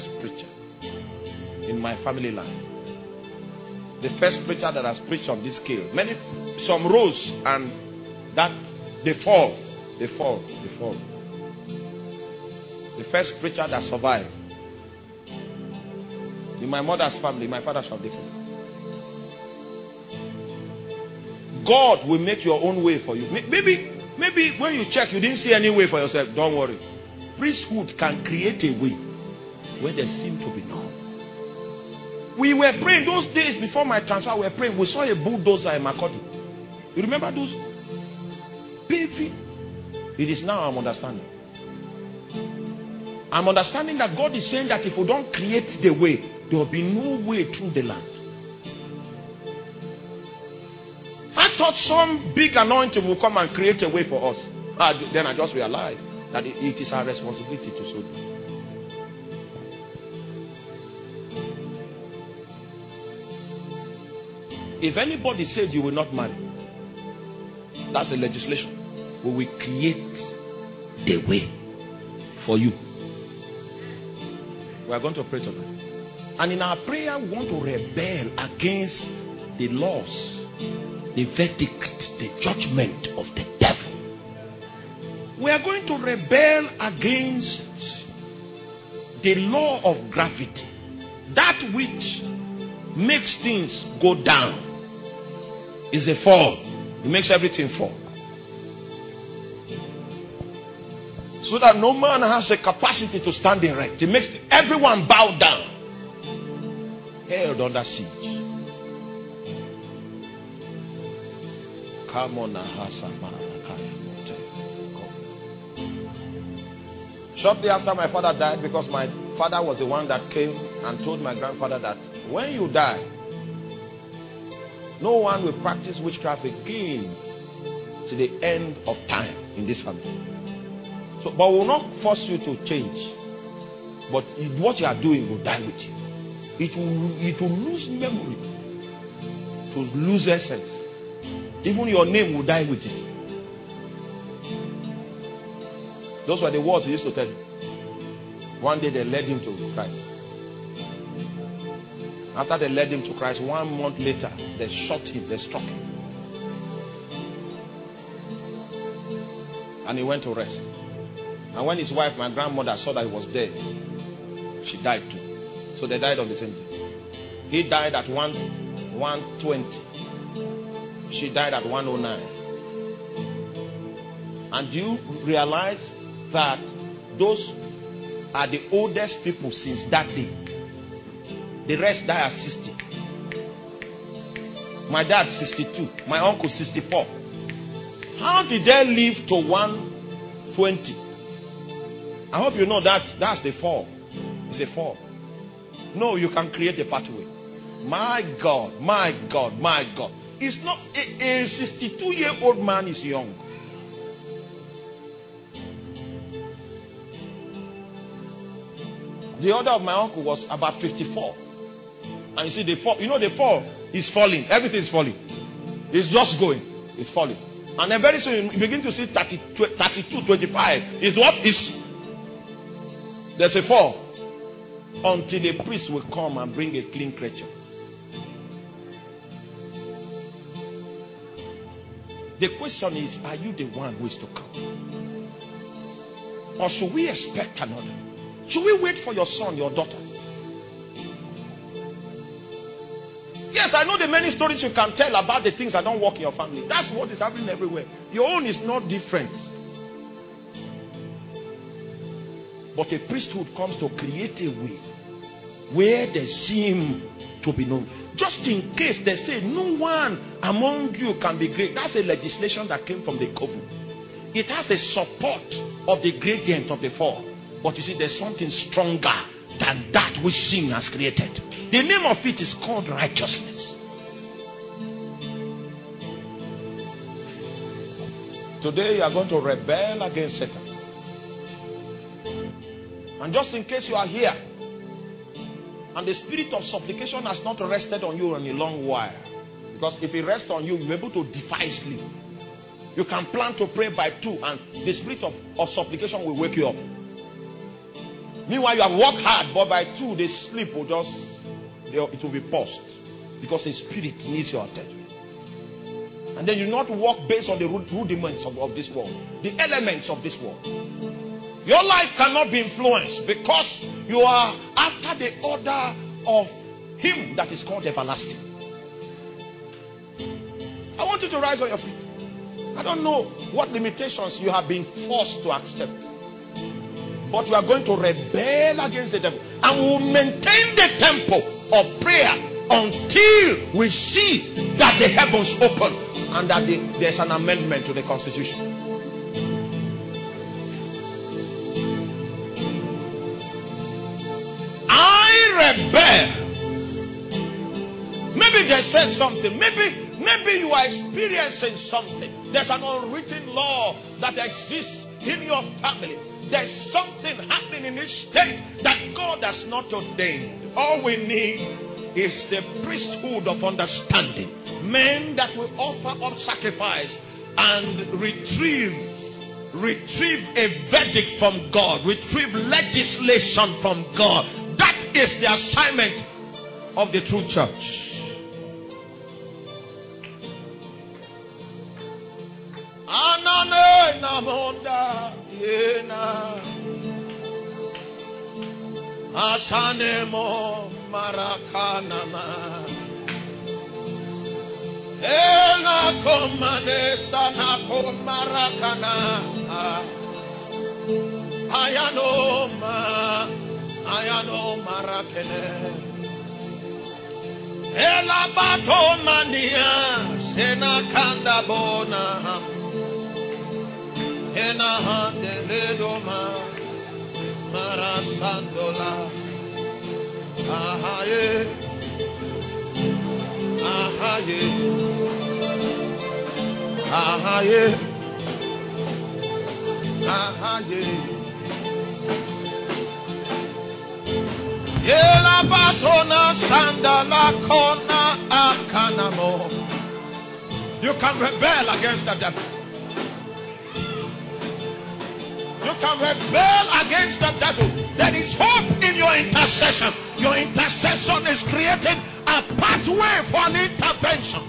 in my family line. The first preacher that has preached on this scale. Some rose and that they fall. The first preacher that survived. In my mother's family, my father's family. God will make your own way for you. Maybe when you check, you didn't see any way for yourself. Don't worry. Priesthood can create a way where there seems to be none. We were praying those days before my transfer. We were praying. We saw a bulldozer in Makodi. You remember those? Baby. It is now I'm understanding. I'm understanding that God is saying that if we don't create the way, there will be no way through the land. I thought some big anointing will come and create a way for us. Then I just realized that it is our responsibility to so do. If anybody said you will not marry, that's a legislation. We will create the way for you. We are going to pray tonight. And in our prayer, we want to rebel against the laws, the verdict, the judgment of the devil. We are going to rebel against the law of gravity. That which makes things go down is a fall. It makes everything fall. So that no man has a capacity to stand erect. It makes everyone bow down. Held under siege. Come on, shortly after my father died, because my father was the one that came and told my grandfather that when you die, no one will practice witchcraft again to the end of time in this family. So, but we will not force you to change. But what you are doing will die with you. It will lose memory. It will lose essence. Even your name will die with it. Those were the words he used to tell you. One day they led him to Christ. After they led him to Christ, 1 month later, they shot him, they struck him. And he went to rest. And when his wife, my grandmother, saw that he was dead, she died too. So they died on the same day. He died at 120. She died at 109. And do you realize that those are the oldest people since that day? The rest die at 60. My dad 62. My uncle 64. How did they live to 120? I hope you know that's the fall. It's a fall. No, you can create a pathway. My God. It's not a 62-year-old man is young. The other of my uncle was about 54. And you see the fall, the fall is falling. Everything is falling. It's just going. It's falling. And then very soon you begin to see 32, 25. Is what is there's a fall. Until a priest will come and bring a clean creature. The question is, are you the one who is to come? Or should we expect another? Should we wait for your son, your daughter? Yes, I know the many stories you can tell about the things that don't work in your family. That's what is happening everywhere. Your own is not different. But a priesthood comes to create a way where there seem to be none. Just in case they say no one among you can be great. That's a legislation that came from the covenant. It has the support of the gradient of the fall. But you see, there's something stronger than that which sin has created. The name of it is called righteousness. Today you are going to rebel against Satan. And just in case you are here and the spirit of supplication has not rested on you in a long while, because if it rests on you, you're able to defy sleep. You can plan to pray by 2 and the spirit of supplication will wake you up. Meanwhile, you have worked hard, but by 2, the sleep will it will be paused. Because the spirit needs your attention. And then you not walk based on the rudiments of this world, the elements of this world. Your life cannot be influenced because you are after the order of him that is called everlasting. I want you to rise on your feet. I don't know what limitations you have been forced to accept, but you are going to rebel against the devil and will maintain the tempo of prayer until we see that the heavens open and that there's an amendment to the constitution. I rebel. Maybe they said something. Maybe you are experiencing something. There's an unwritten law that exists in your family. There's something happening in this state that God has not ordained. All we need is the priesthood of understanding. Men that will offer up sacrifice and retrieve a verdict from God, retrieve legislation from God. That is the assignment of the true church. Anane namonda yena asanemo marakanama ela komane sana komarakana ayano marakene ela bato mania sena kanda bona ena handeledoma marasandola ahaye yela batona sandala kona akanamo. You can rebel against the devil. You can rebel against the devil. There is hope in your intercession. Your intercession is creating a pathway for an intervention.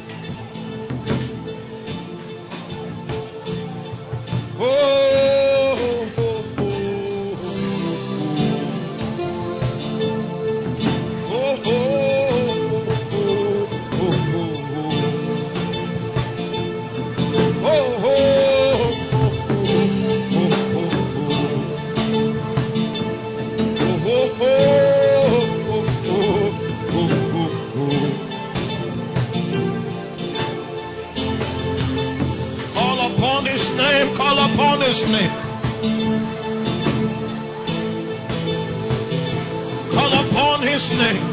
Call upon his name. Call upon his name.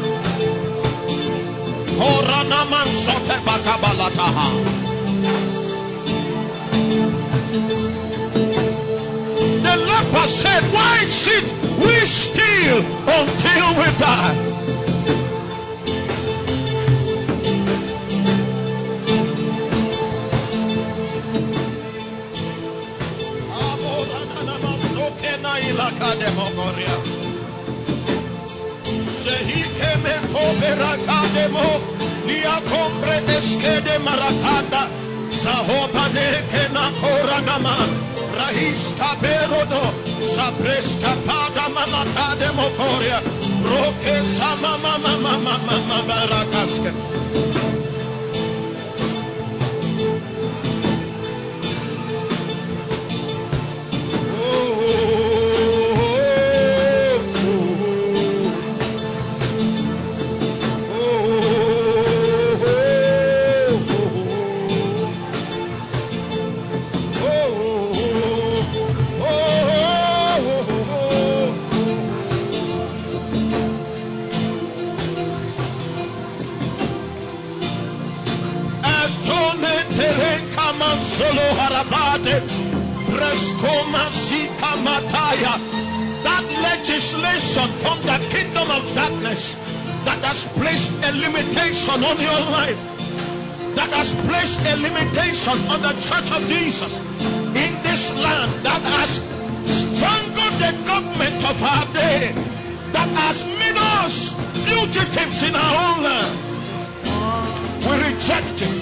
The leper said, why sit we still until we die? That legislation from the kingdom of darkness that has placed a limitation on your life, that has placed a limitation on the church of Jesus in this land, that has strangled the government of our day, that has made us fugitives in our own land. We reject it.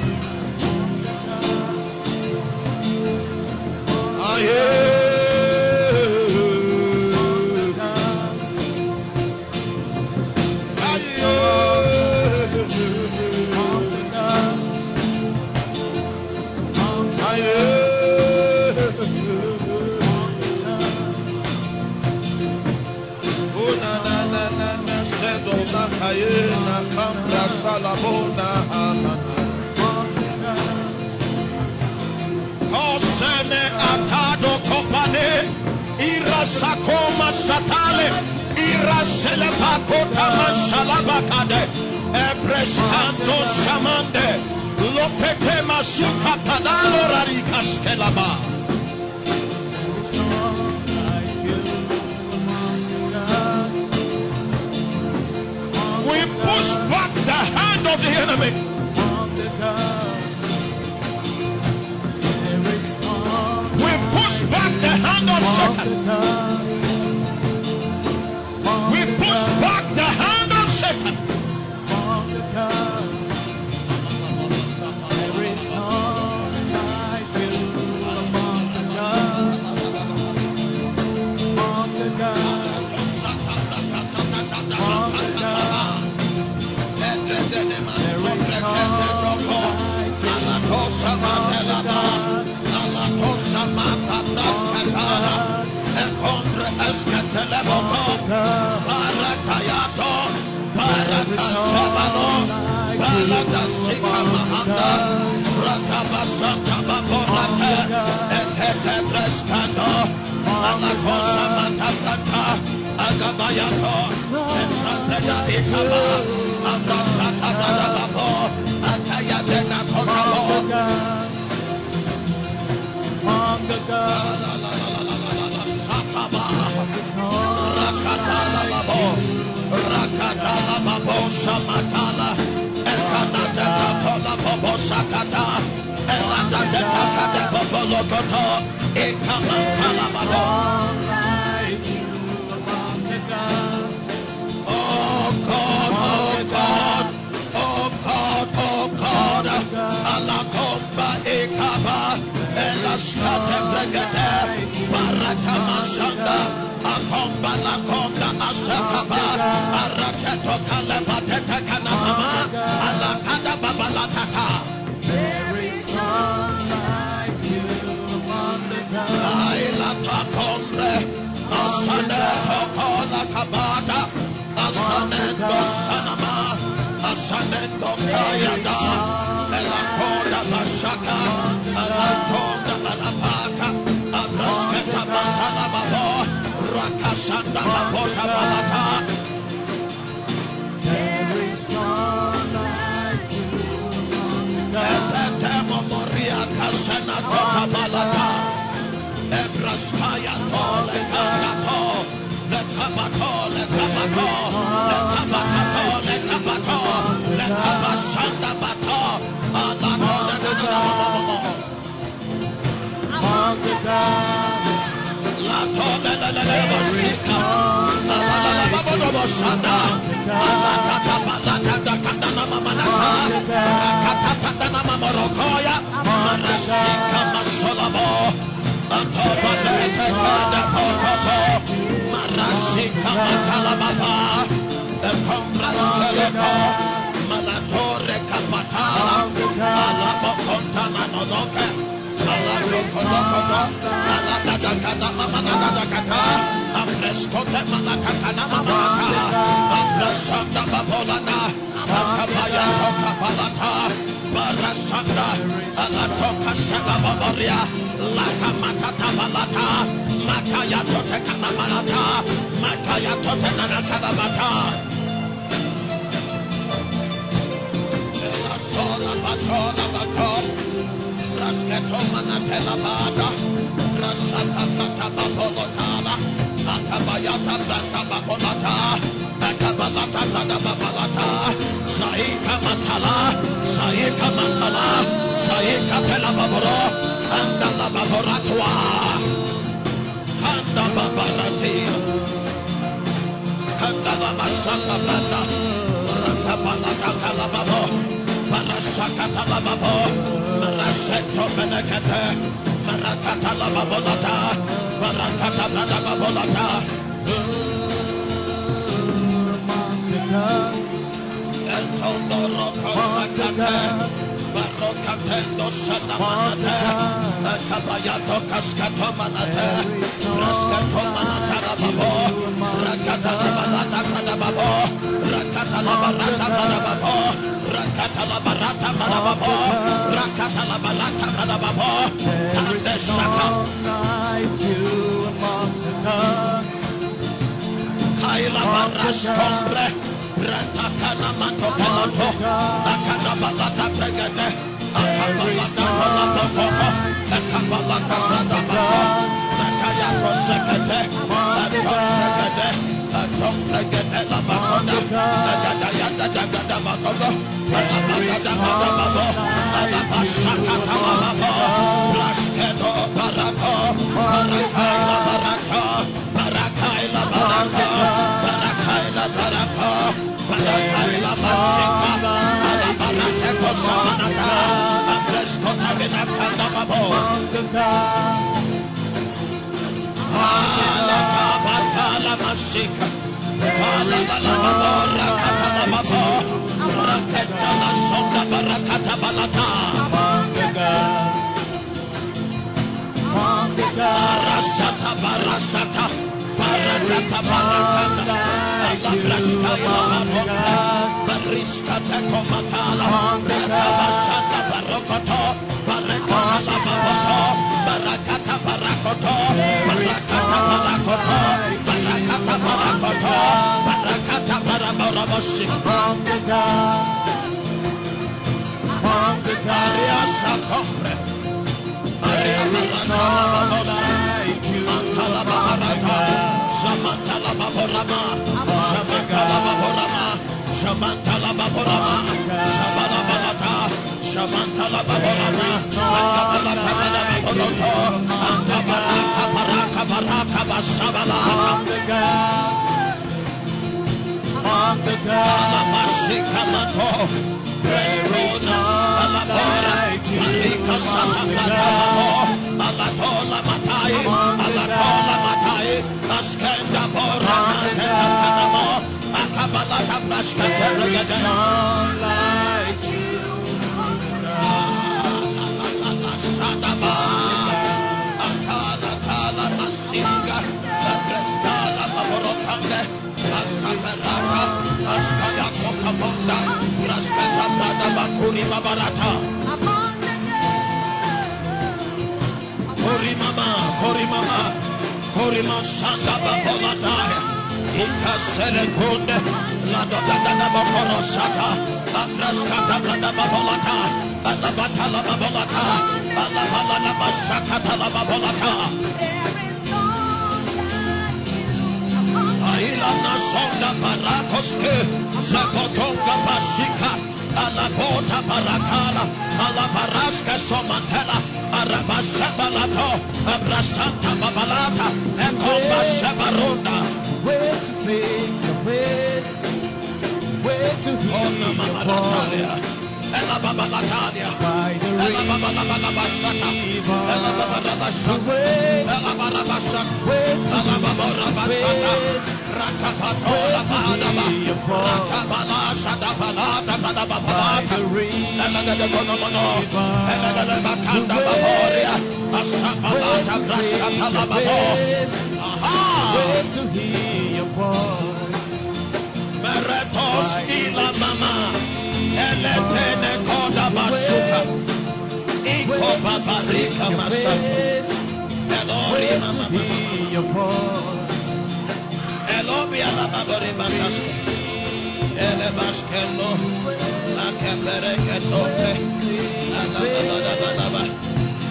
Kosene atado kopane irasakoma satale iraselebakota manshalabakade ebrestando shamande lopete masuka padalo rarikaskelaba. We push back the hand of the enemy. We push back the hand of Satan. We push back the hand of Satan. There is none like you among the gods. Among the gods. Among the gods. There is none like you among the gods.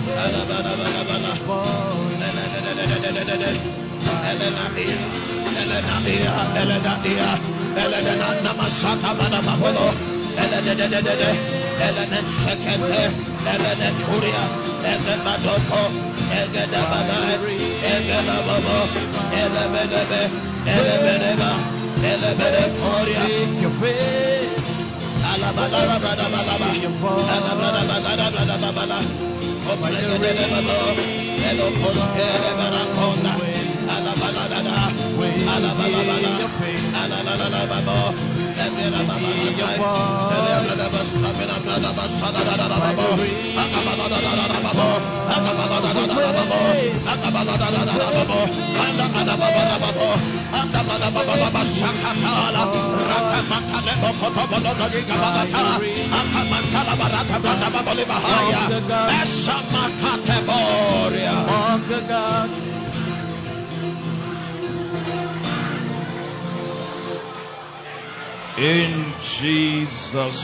In Jesus'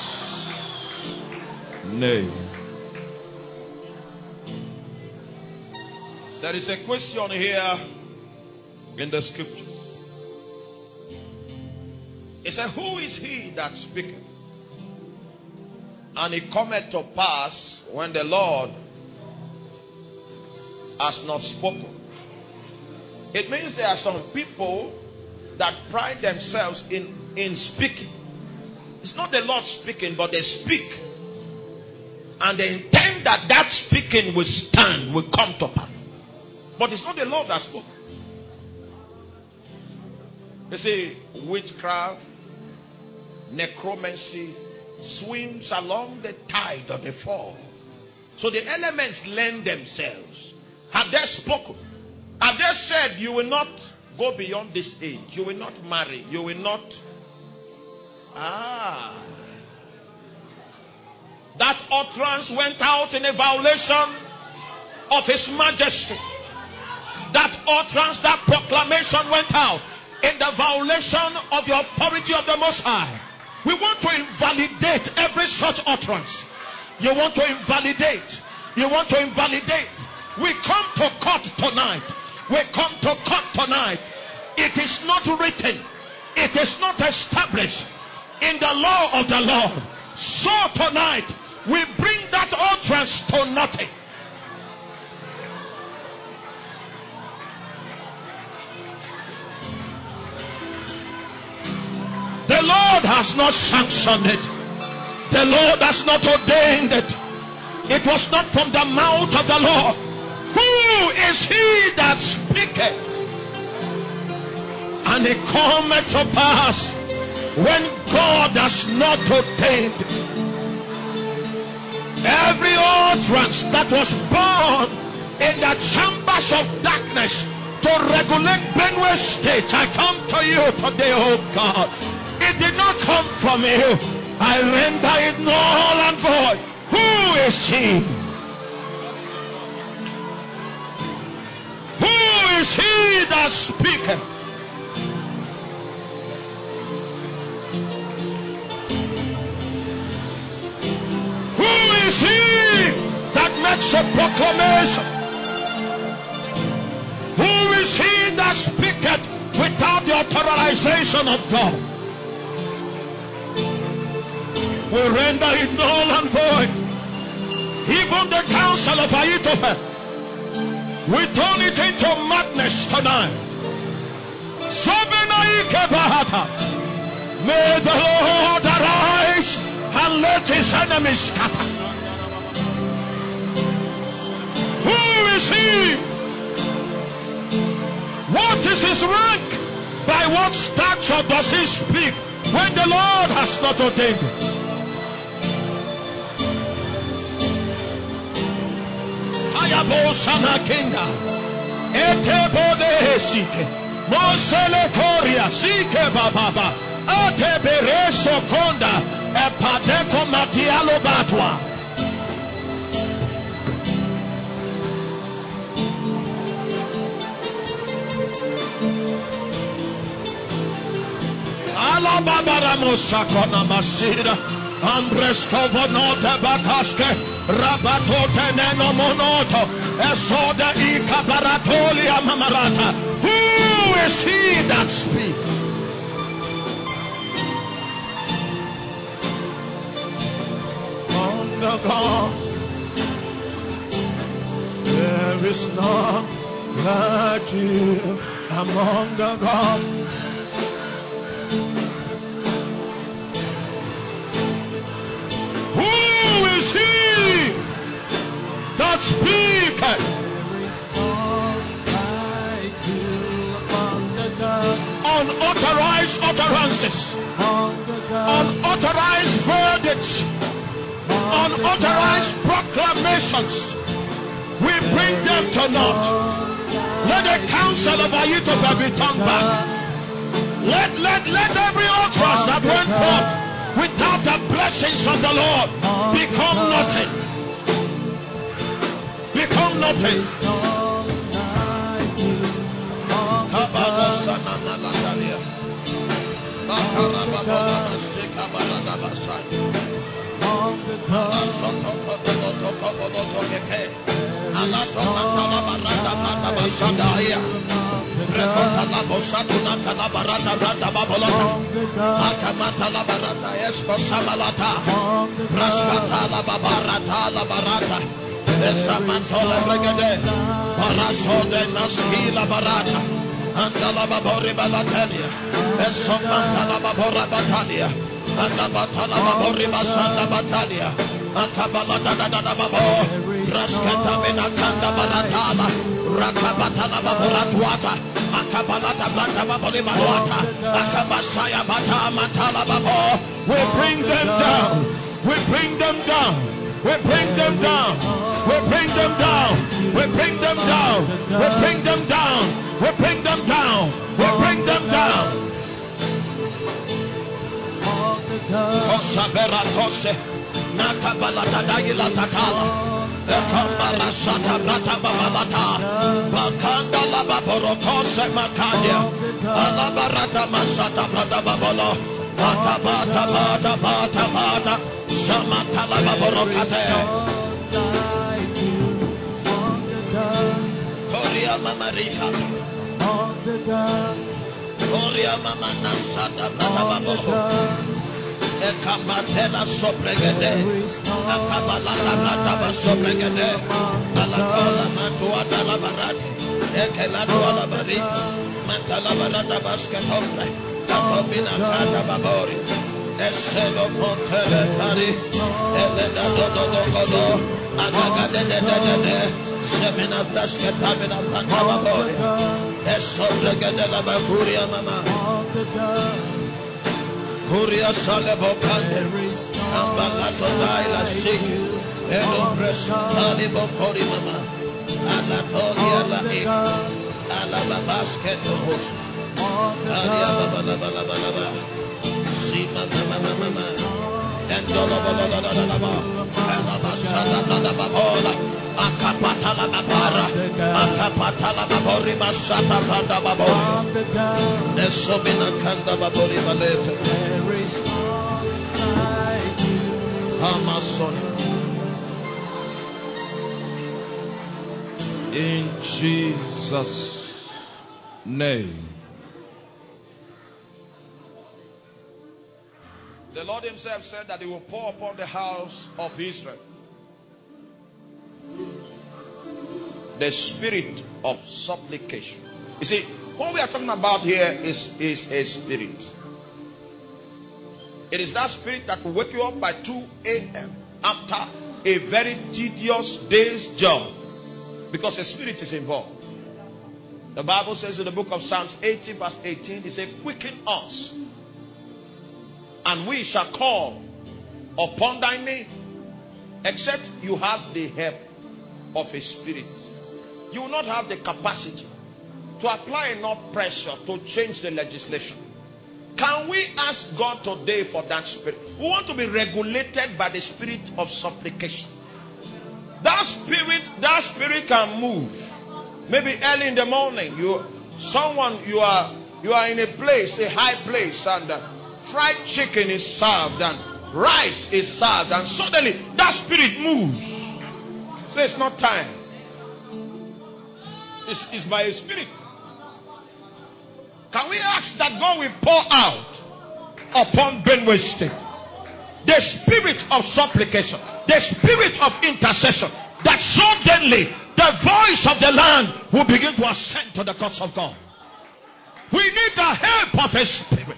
name. There is a question here in the scripture. It said, who is he that speaketh? And it cometh to pass when the Lord has not spoken. It means there are some people that pride themselves in speaking. It's not the Lord speaking, but they speak. And they intend that that speaking will stand, will come to pass. But it's not the Lord that spoke. They say witchcraft, necromancy swims along the tide of the fall. So the elements lend themselves. Have they spoken? Have they said you will not go beyond this age? You will not marry. You will not. That utterance went out in a violation of His Majesty. That utterance, that proclamation went out in the violation of the authority of the Most High. We want to invalidate every such utterance. You want to invalidate. You want to invalidate. We come to court tonight. We come to court tonight. It is not written. It is not established in the law of the Lord. So tonight, we bring that utterance to nothing. The Lord has not sanctioned it. The Lord has not ordained it. It was not from the mouth of the Lord. Who is he that speaketh? And it cometh to pass when God has not ordained it. Every utterance that was born in the chambers of darkness to regulate Benue State, I come to you today, oh God. It did not come from you. I render it null and void. Who is he? Who is he that speaketh? Who is he that makes a proclamation? Who is he that speaketh without the authorization of God? We render it null and void. Even the counsel of Ahithophel, we turn it into madness tonight. May the Lord arise and let his enemies scatter. Who is he? What is his rank? By what stature does he speak when the Lord has not ordained it? Ayabosana Kinda Etebode Sike Mosele Korea Sike Baba Atebereso Konda Epadeko Matialo Batwa Alababara Mosakona Masira Ambrestovo Nota Bakaske Rabatote neno monoto. Esoda ikabaratolia mamarata. Who is he that speaks? On the gods, there is none like you among the gods. Who is he that speaketh? There is none like you among the gods. Unauthorized utterances, Among the gods. unauthorized verdicts, unauthorized proclamations, we bring them to naught. Let the counsel of Ahithophel be turned back. Let every utterance that went forth without the blessings of the Lord become nothing. Become nothing. Andala babori balatania, esomantala babora batania, andabatala babori basanda batania, akabalata da babo, raskata benakanda baratala, rakabatala baboratuata, akabalata blanda babori baluata, akabasaya bata matala babo. We bring them down. We bring them down. We bring them down. We bring them down. We bring them down. We bring them down. We bring them down. We bring them down. Kosabera kose nakabalata dagila takala ekambara sata brata babalata bakanda la baboro kose makanya alabarata masata brata babolo bata bata bata bata bata shamatala baboro kate Korea mamarika Korea mama nasata brata babolo Ekamatela sopregede, akabalata brata sopregede, alakola matua dala barati, ekelatua la bariki, matala barata basketopre, katobina kata babori, eselo pontele pari, eleda do kodo, agagade de, semina basketamina panta babori, esopregede la bakuria mama. Kuria salebo kande, ambalato daila shiki, elo preso, alibo kori mama, alatolia la ik, alababasketo hos, alia baba, sima mama, endolo baba, alabasada babola, akapatala babara, akapatala babori masata branda babori, nesobina kanda babori baleta. Amason. In Jesus' name. The Lord himself said that he will pour upon the house of Israel the spirit of supplication. You see, what we are talking about here is a spirit. It is that spirit that will wake you up by 2 a.m. after a very tedious day's job, because the spirit is involved. The Bible says in the book of Psalms 80 verse 18, it says, quicken us, and we shall call upon thy name. Except you have the help of a spirit, you will not have the capacity to apply enough pressure to change the legislation. Can we ask God today for that spirit? We want to be regulated by the spirit of supplication. That spirit can move. Maybe early in the morning, you are in a place, a high place, and fried chicken is served and rice is served, and suddenly that spirit moves. So it's not time. It's by His Spirit. Can we ask that God will pour out upon Benway State the spirit of supplication, the spirit of intercession, that suddenly the voice of the land will begin to ascend to the courts of God. We need the help of His Spirit.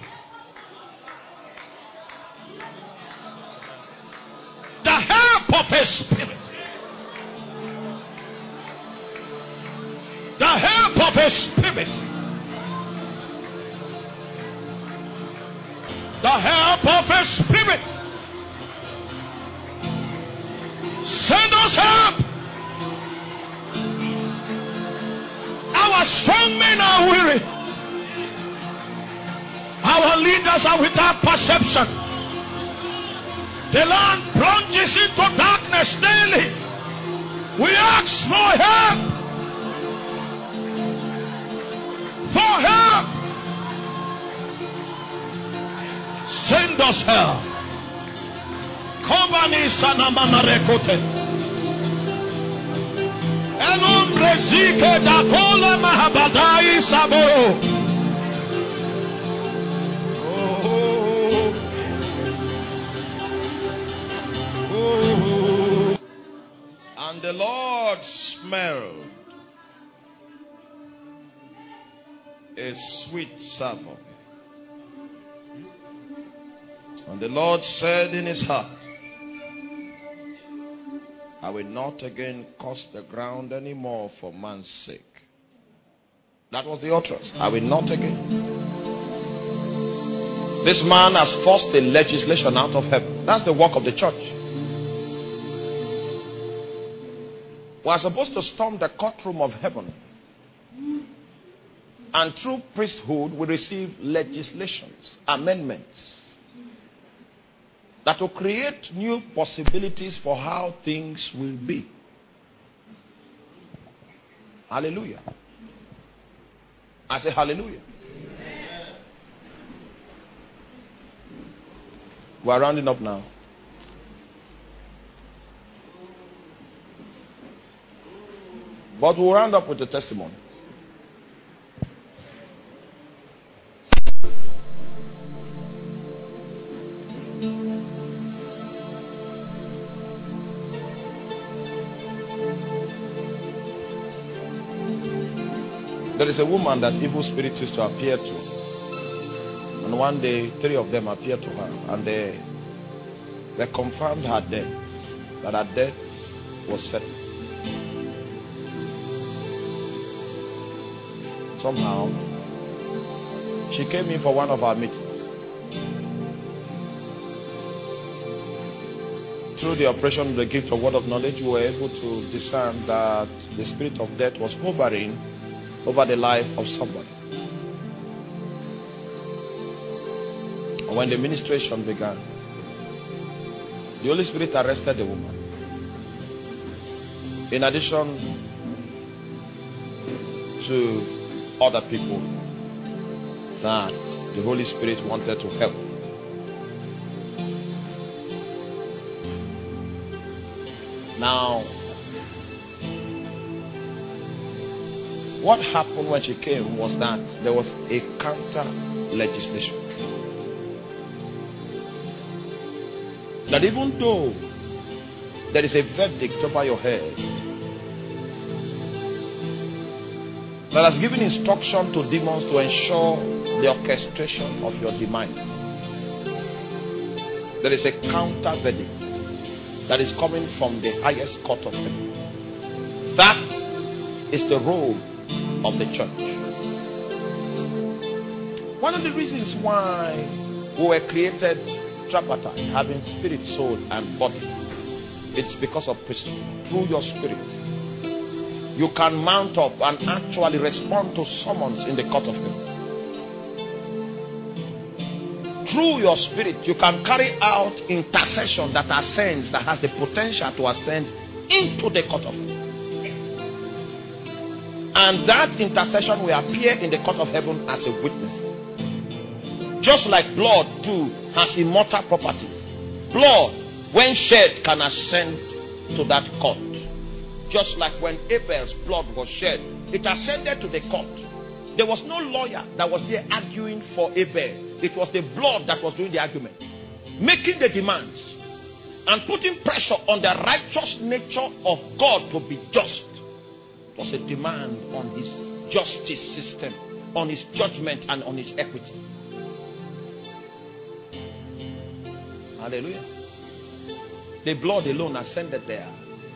The help of His Spirit. The help of His Spirit. The help of His Spirit. Send us help. Our strong men are weary. Our leaders are without perception. The land plunges into darkness daily. We ask for help. For help. Send us help. Kobani sanamana rekote. Enon rezike da kola mahabadai sabo. And the Lord smelled a sweet savour. And the Lord said in His heart, I will not again curse the ground anymore for man's sake. That was the utterance. I will not again. This man has forced a legislation out of heaven. That's the work of the church. We are supposed to storm the courtroom of heaven. And through priesthood, we receive legislations, amendments, that will create new possibilities for how things will be. Hallelujah. I say hallelujah. Amen. We are rounding up now. But we'll round up with the testimony. There is a woman that evil spirits used to appear to. And one day, 3 of them appeared to her. And they confirmed her death. That her death was certain. Somehow, she came in for one of our meetings. Through the operation of the gift of word of knowledge, we were able to discern that the spirit of death was hovering over the life of somebody. And when the ministration began, the Holy Spirit arrested the woman. In addition to other people that the Holy Spirit wanted to help. Now, what happened when she came was that there was a counter legislation. That even though there is a verdict over your head that has given instruction to demons to ensure the orchestration of your demise, there is a counter verdict that is coming from the highest court of heaven. That is the role of the church. One of the reasons why we were created tripartite, having spirit, soul, and body, it's because of priesthood. Through your spirit, you can mount up and actually respond to summons in the court of heaven. Through your spirit, you can carry out intercession that ascends, that has the potential to ascend into the court of heaven. And that intercession will appear in the court of heaven as a witness. Just like blood too has immortal properties. Blood, when shed, can ascend to that court. Just like when Abel's blood was shed, it ascended to the court. There was no lawyer that was there arguing for Abel. It was the blood that was doing the argument, making the demands and putting pressure on the righteous nature of God to be just. It was a demand on his justice system, on his judgment, and on his equity. Hallelujah. The blood alone ascended there.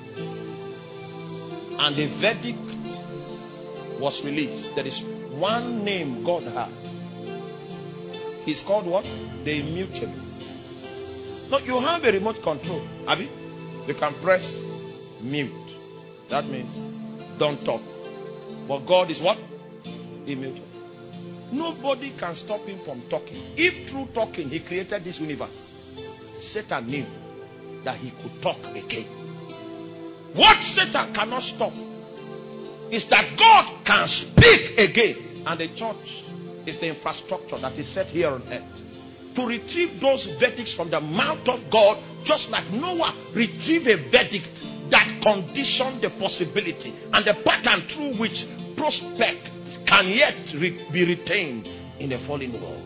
And the verdict was released. There is one name God had. He's called what? The immutable. No, you have a remote control. Abi? You can press mute. That means don't talk. But God is what? Immutable. Nobody can stop him from talking. If through talking he created this universe, Satan knew that he could talk again. What Satan cannot stop is that God can speak again. And the church is the infrastructure that is set here on earth to retrieve those verdicts from the mouth of God, just like Noah retrieved a verdict that conditioned the possibility and the pattern through which prospect can yet be retained in a fallen world.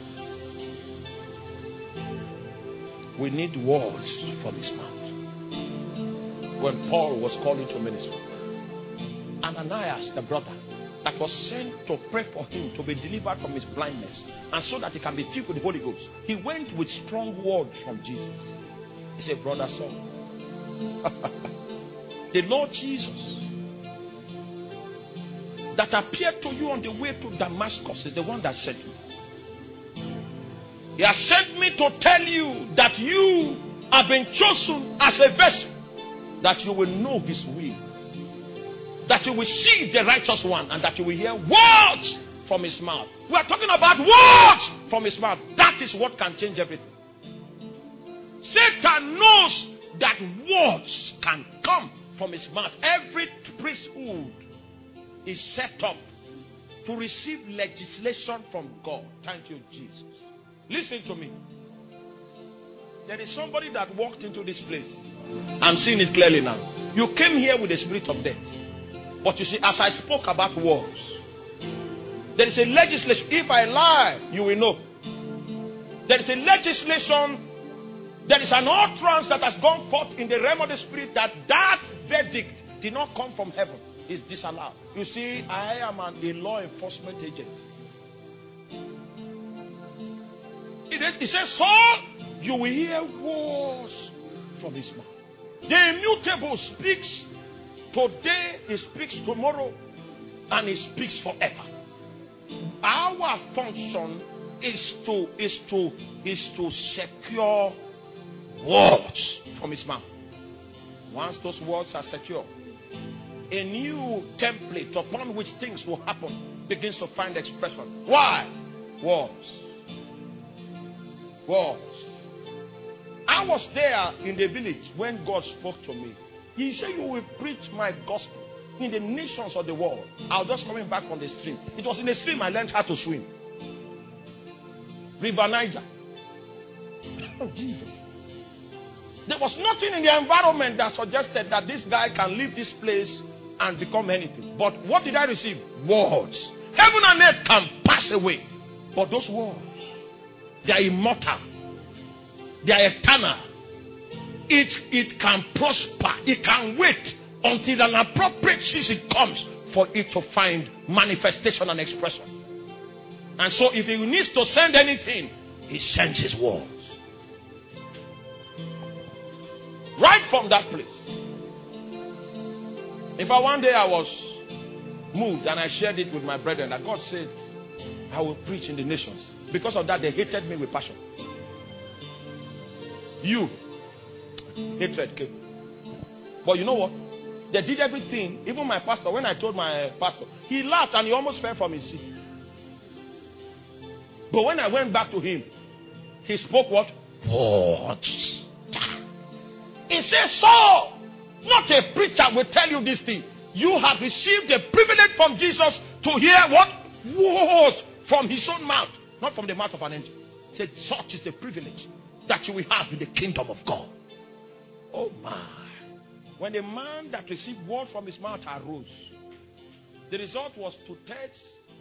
We need words from his mouth. When Paul was called into ministry, Ananias, the brother that was sent to pray for him to be delivered from his blindness and so that he can be filled with the Holy Ghost, he went with strong words from Jesus. He said, brother Saul, the Lord Jesus that appeared to you on the way to Damascus is the one that sent you. He has sent me to tell you that you have been chosen as a vessel, that you will know his will, that you will see the righteous one, and that you will hear words from his mouth. We are talking about words from his mouth. That is what can change everything. Satan knows that words can come from his mouth. Every priesthood is set up to receive legislation from God. Thank you, Jesus. Listen to me. There is somebody that walked into this place. I'm seeing it clearly now. You came here with the spirit of death. But you see, as I spoke about words, there is a legislation. If I lie, you will know. There is a legislation. There is an utterance that has gone forth in the realm of the spirit that verdict did not come from heaven. It's disallowed. You see, I am a law enforcement agent. It says, Saul, you will hear words from his mouth. The immutable speaks today, he speaks tomorrow, and he speaks forever. Our function is to secure words from his mouth. Once those words are secure, a new template upon which things will happen begins to find expression. Why? Words. Words. I was there in the village when God spoke to me. He said, you will preach my gospel in the nations of the world. I was just coming back from the stream. It was in the stream I learned how to swim. River Niger. Oh, Jesus. There was nothing in the environment that suggested that this guy can leave this place and become anything. But what did I receive? Words. Heaven and earth can pass away. But those words, they are immortal. They are eternal. It can prosper. It can wait until an appropriate season comes for it to find manifestation and expression. And so if he needs to send anything, he sends his words. Right from that place. In fact, one day I was moved and I shared it with my brethren that God said, I will preach in the nations. Because of that, they hated me with passion. Hatred came. But you know what? They did everything. Even my pastor, when I told my pastor, he laughed and he almost fell from his seat. But when I went back to him, he spoke what? Words. He says, Saul, not a preacher will tell you this thing. You have received a privilege from Jesus to hear what? Words from his own mouth. Not from the mouth of an angel. He said, such is the privilege that you will have in the kingdom of God. Oh my. When the man that received word from his mouth arose, the result was 2/3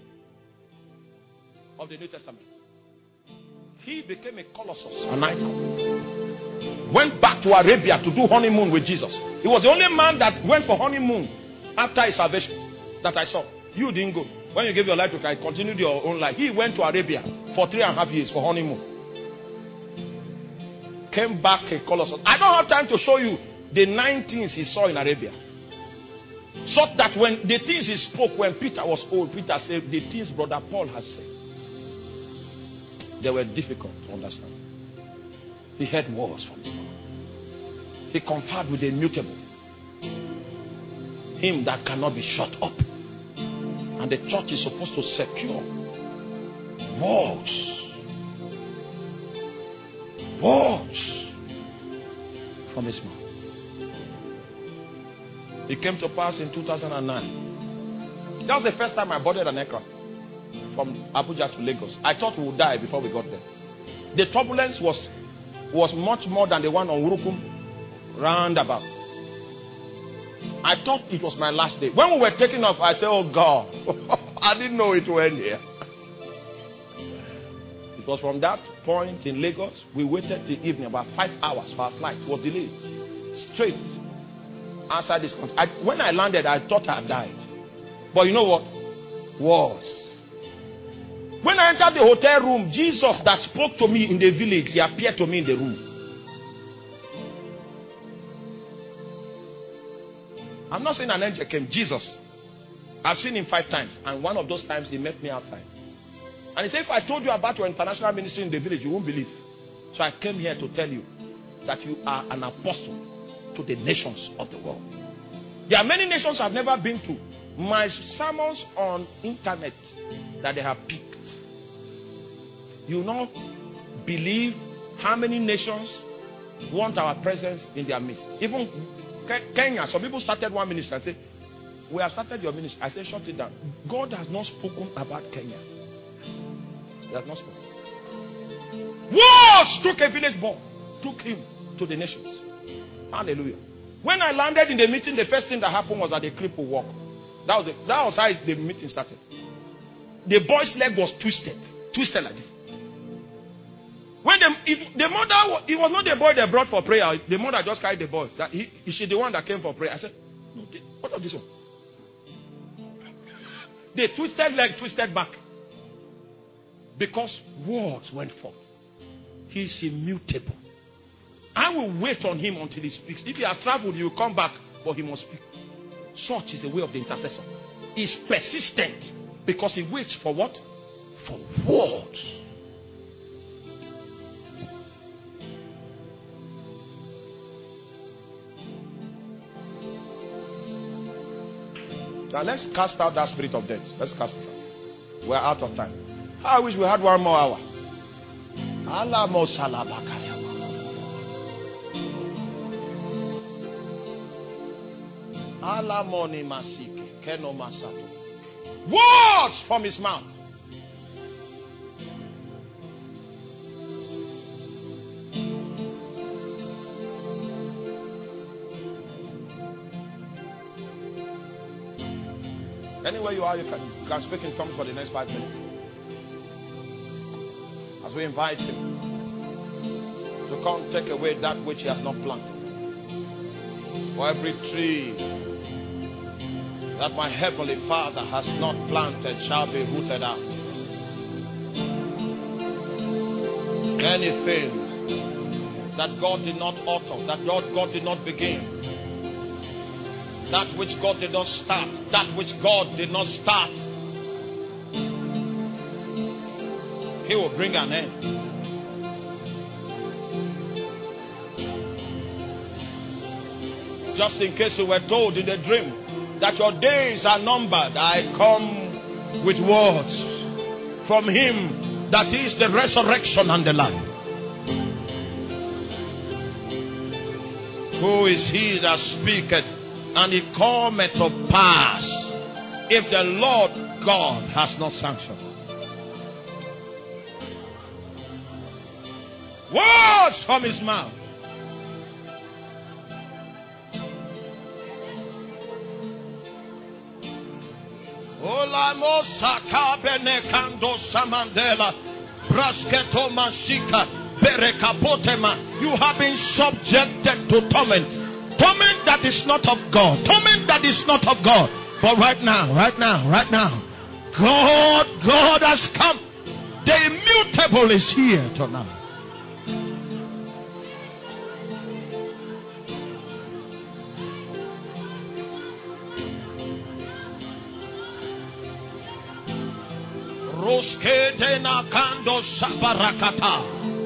of the New Testament. He became a colossus, an icon. Went back to Arabia to do honeymoon with Jesus. He was the only man that went for honeymoon after his salvation that I saw. You didn't go. When you gave your life to Christ, continued your own life. He went to Arabia for 3.5 years for honeymoon. Came back a colossus. I don't have time to show you the 9 things he saw in Arabia. So that when the things he spoke when Peter was old, Peter said, the things Brother Paul has said, they were difficult to understand. He heard words from his mouth. He conferred with the immutable, him that cannot be shut up. And the church is supposed to secure words from his mouth. It came to pass in 2009. That was the first time I boarded an aircraft from Abuja to Lagos. I thought we would die before we got there. The turbulence was much more than the one on Urukum roundabout. I thought it was my last day. When we were taking off, I said, oh God, I didn't know it would end here. It was from that point in Lagos, we waited till evening, about 5 hours for our flight. It was delayed. Straight outside this country. When I landed, I thought I had died. But you know what? Words. When I entered the hotel room, Jesus that spoke to me in the village, he appeared to me in the room. I'm not saying an angel came. Jesus. I've seen him 5 times. And one of those times he met me outside. And he said, if I told you about your international ministry in the village, you won't believe. So I came here to tell you that you are an apostle to the nations of the world. There are many nations I've never been to. My sermons on internet that they have picked. You will not believe how many nations want our presence in their midst. Even Kenya, some people started one ministry and said, we have started your ministry. I said, shut it down. God has not spoken about Kenya. He has not spoken. Words took a village boy, took him to the nations. Hallelujah. When I landed in the meeting, the first thing that happened was that the cripple walked. That was how the meeting started. The boy's leg was twisted like this. When the mother, it was not the boy they brought for prayer. The mother just carried the boy. That she's the one that came for prayer. I said, no, what of this one? The twisted leg twisted back. Because words went forth. He's immutable. I will wait on him until he speaks. If he has traveled, he will come back, but he must speak. Such is the way of the intercessor. He's persistent because he waits for what? For words. Now let's cast out that spirit of death. Let's cast it out. We're out of time. I wish we had 1 more hour. Words from his mouth. Anywhere you are, you can speak in tongues for the next 5 minutes. As we invite him to come take away that which he has not planted. For every tree that my heavenly Father has not planted shall be rooted out. Anything that God did not author, that God did not begin, that which God did not start, that which God did not start, he will bring an end. Just in case you were told in a dream that your days are numbered, I come with words from him that is the resurrection and the life. Who is he that speaketh, and it cometh to pass, if the Lord God has not sanctioned? Words from his mouth. Mosaka Benekando Samandela Brasketo Masika Berekapotema. You have been subjected to torment. Torment that is not of God. Torment that is not of God. But right now, God has come. The immutable is here tonight. Roske dena kando sabarakata.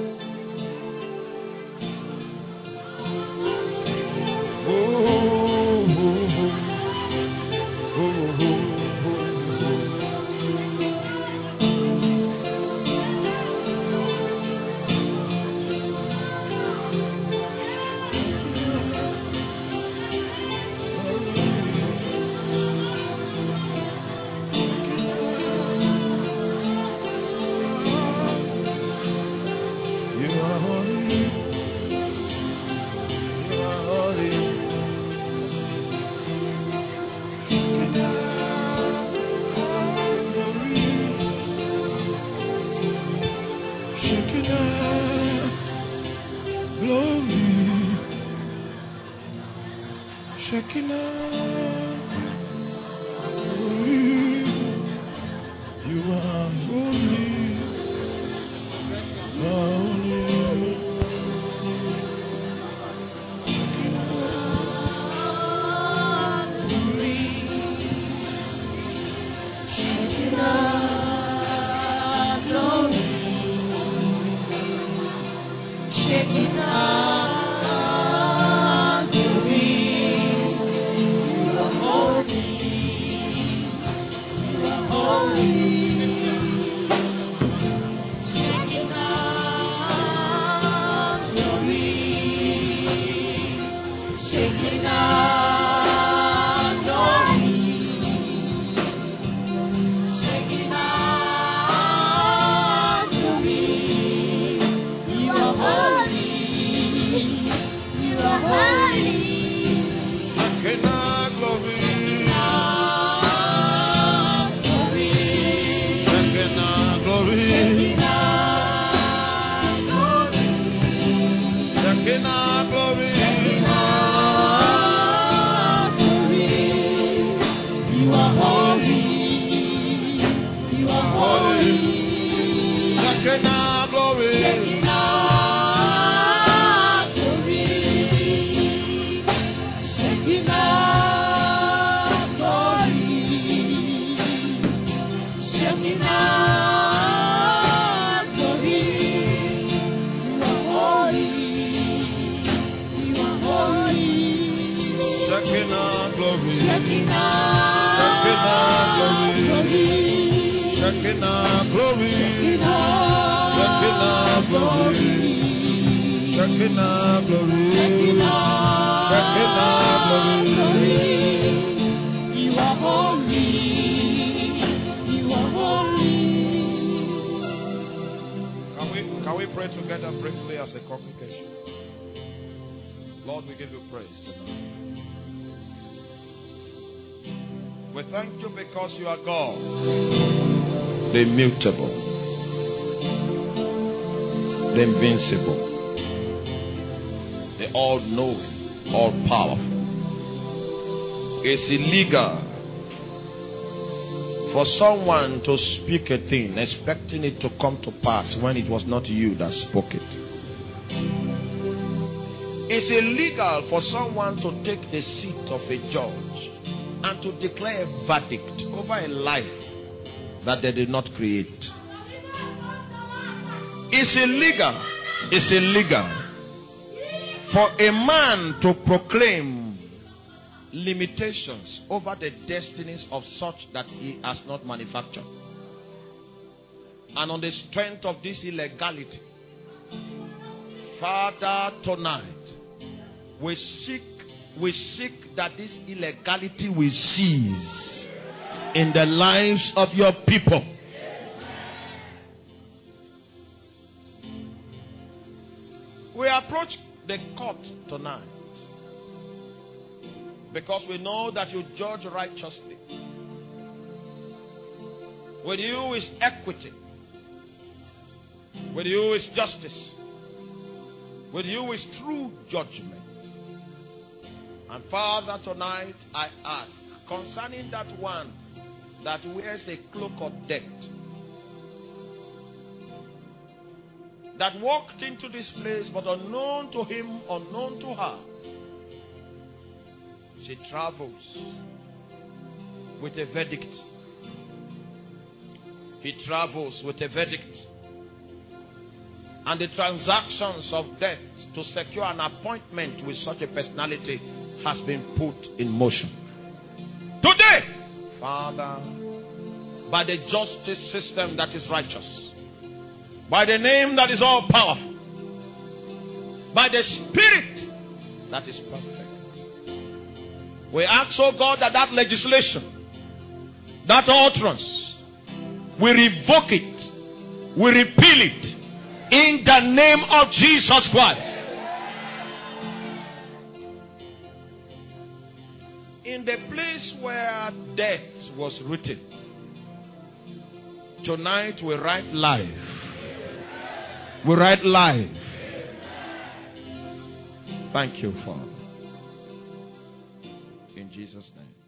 Can we pray together briefly as a congregation? Lord, we give you praise tonight. We thank you because you are God, the immutable, the invincible, the all-knowing, all-powerful. It's illegal for someone to speak a thing expecting it to come to pass when it was not you that spoke it. It's illegal for someone to take the seat of a judge and to declare a verdict over a life that they did not create. It's illegal for a man to proclaim limitations over the destinies of such that he has not manufactured. And on the strength of this illegality, Father, tonight we seek that this illegality will cease in the lives of your people. We approach the court tonight because we know that you judge righteously. With you is equity. With you is justice. With you is true judgment. And Father, tonight I ask concerning that one that wears a cloak of death, that walked into this place but unknown to him, unknown to her. She travels with a verdict. He travels with a verdict. And the transactions of death to secure an appointment with such a personality has been put in motion. Today, Father, by the justice system that is righteous, by the name that is all powerful, by the Spirit that is perfect, we ask, oh God, that that legislation, that utterance, we revoke it, we repeal it, in the name of Jesus Christ. In the place where death was written, tonight we write life. We write life. Thank you, Father. In Jesus' name.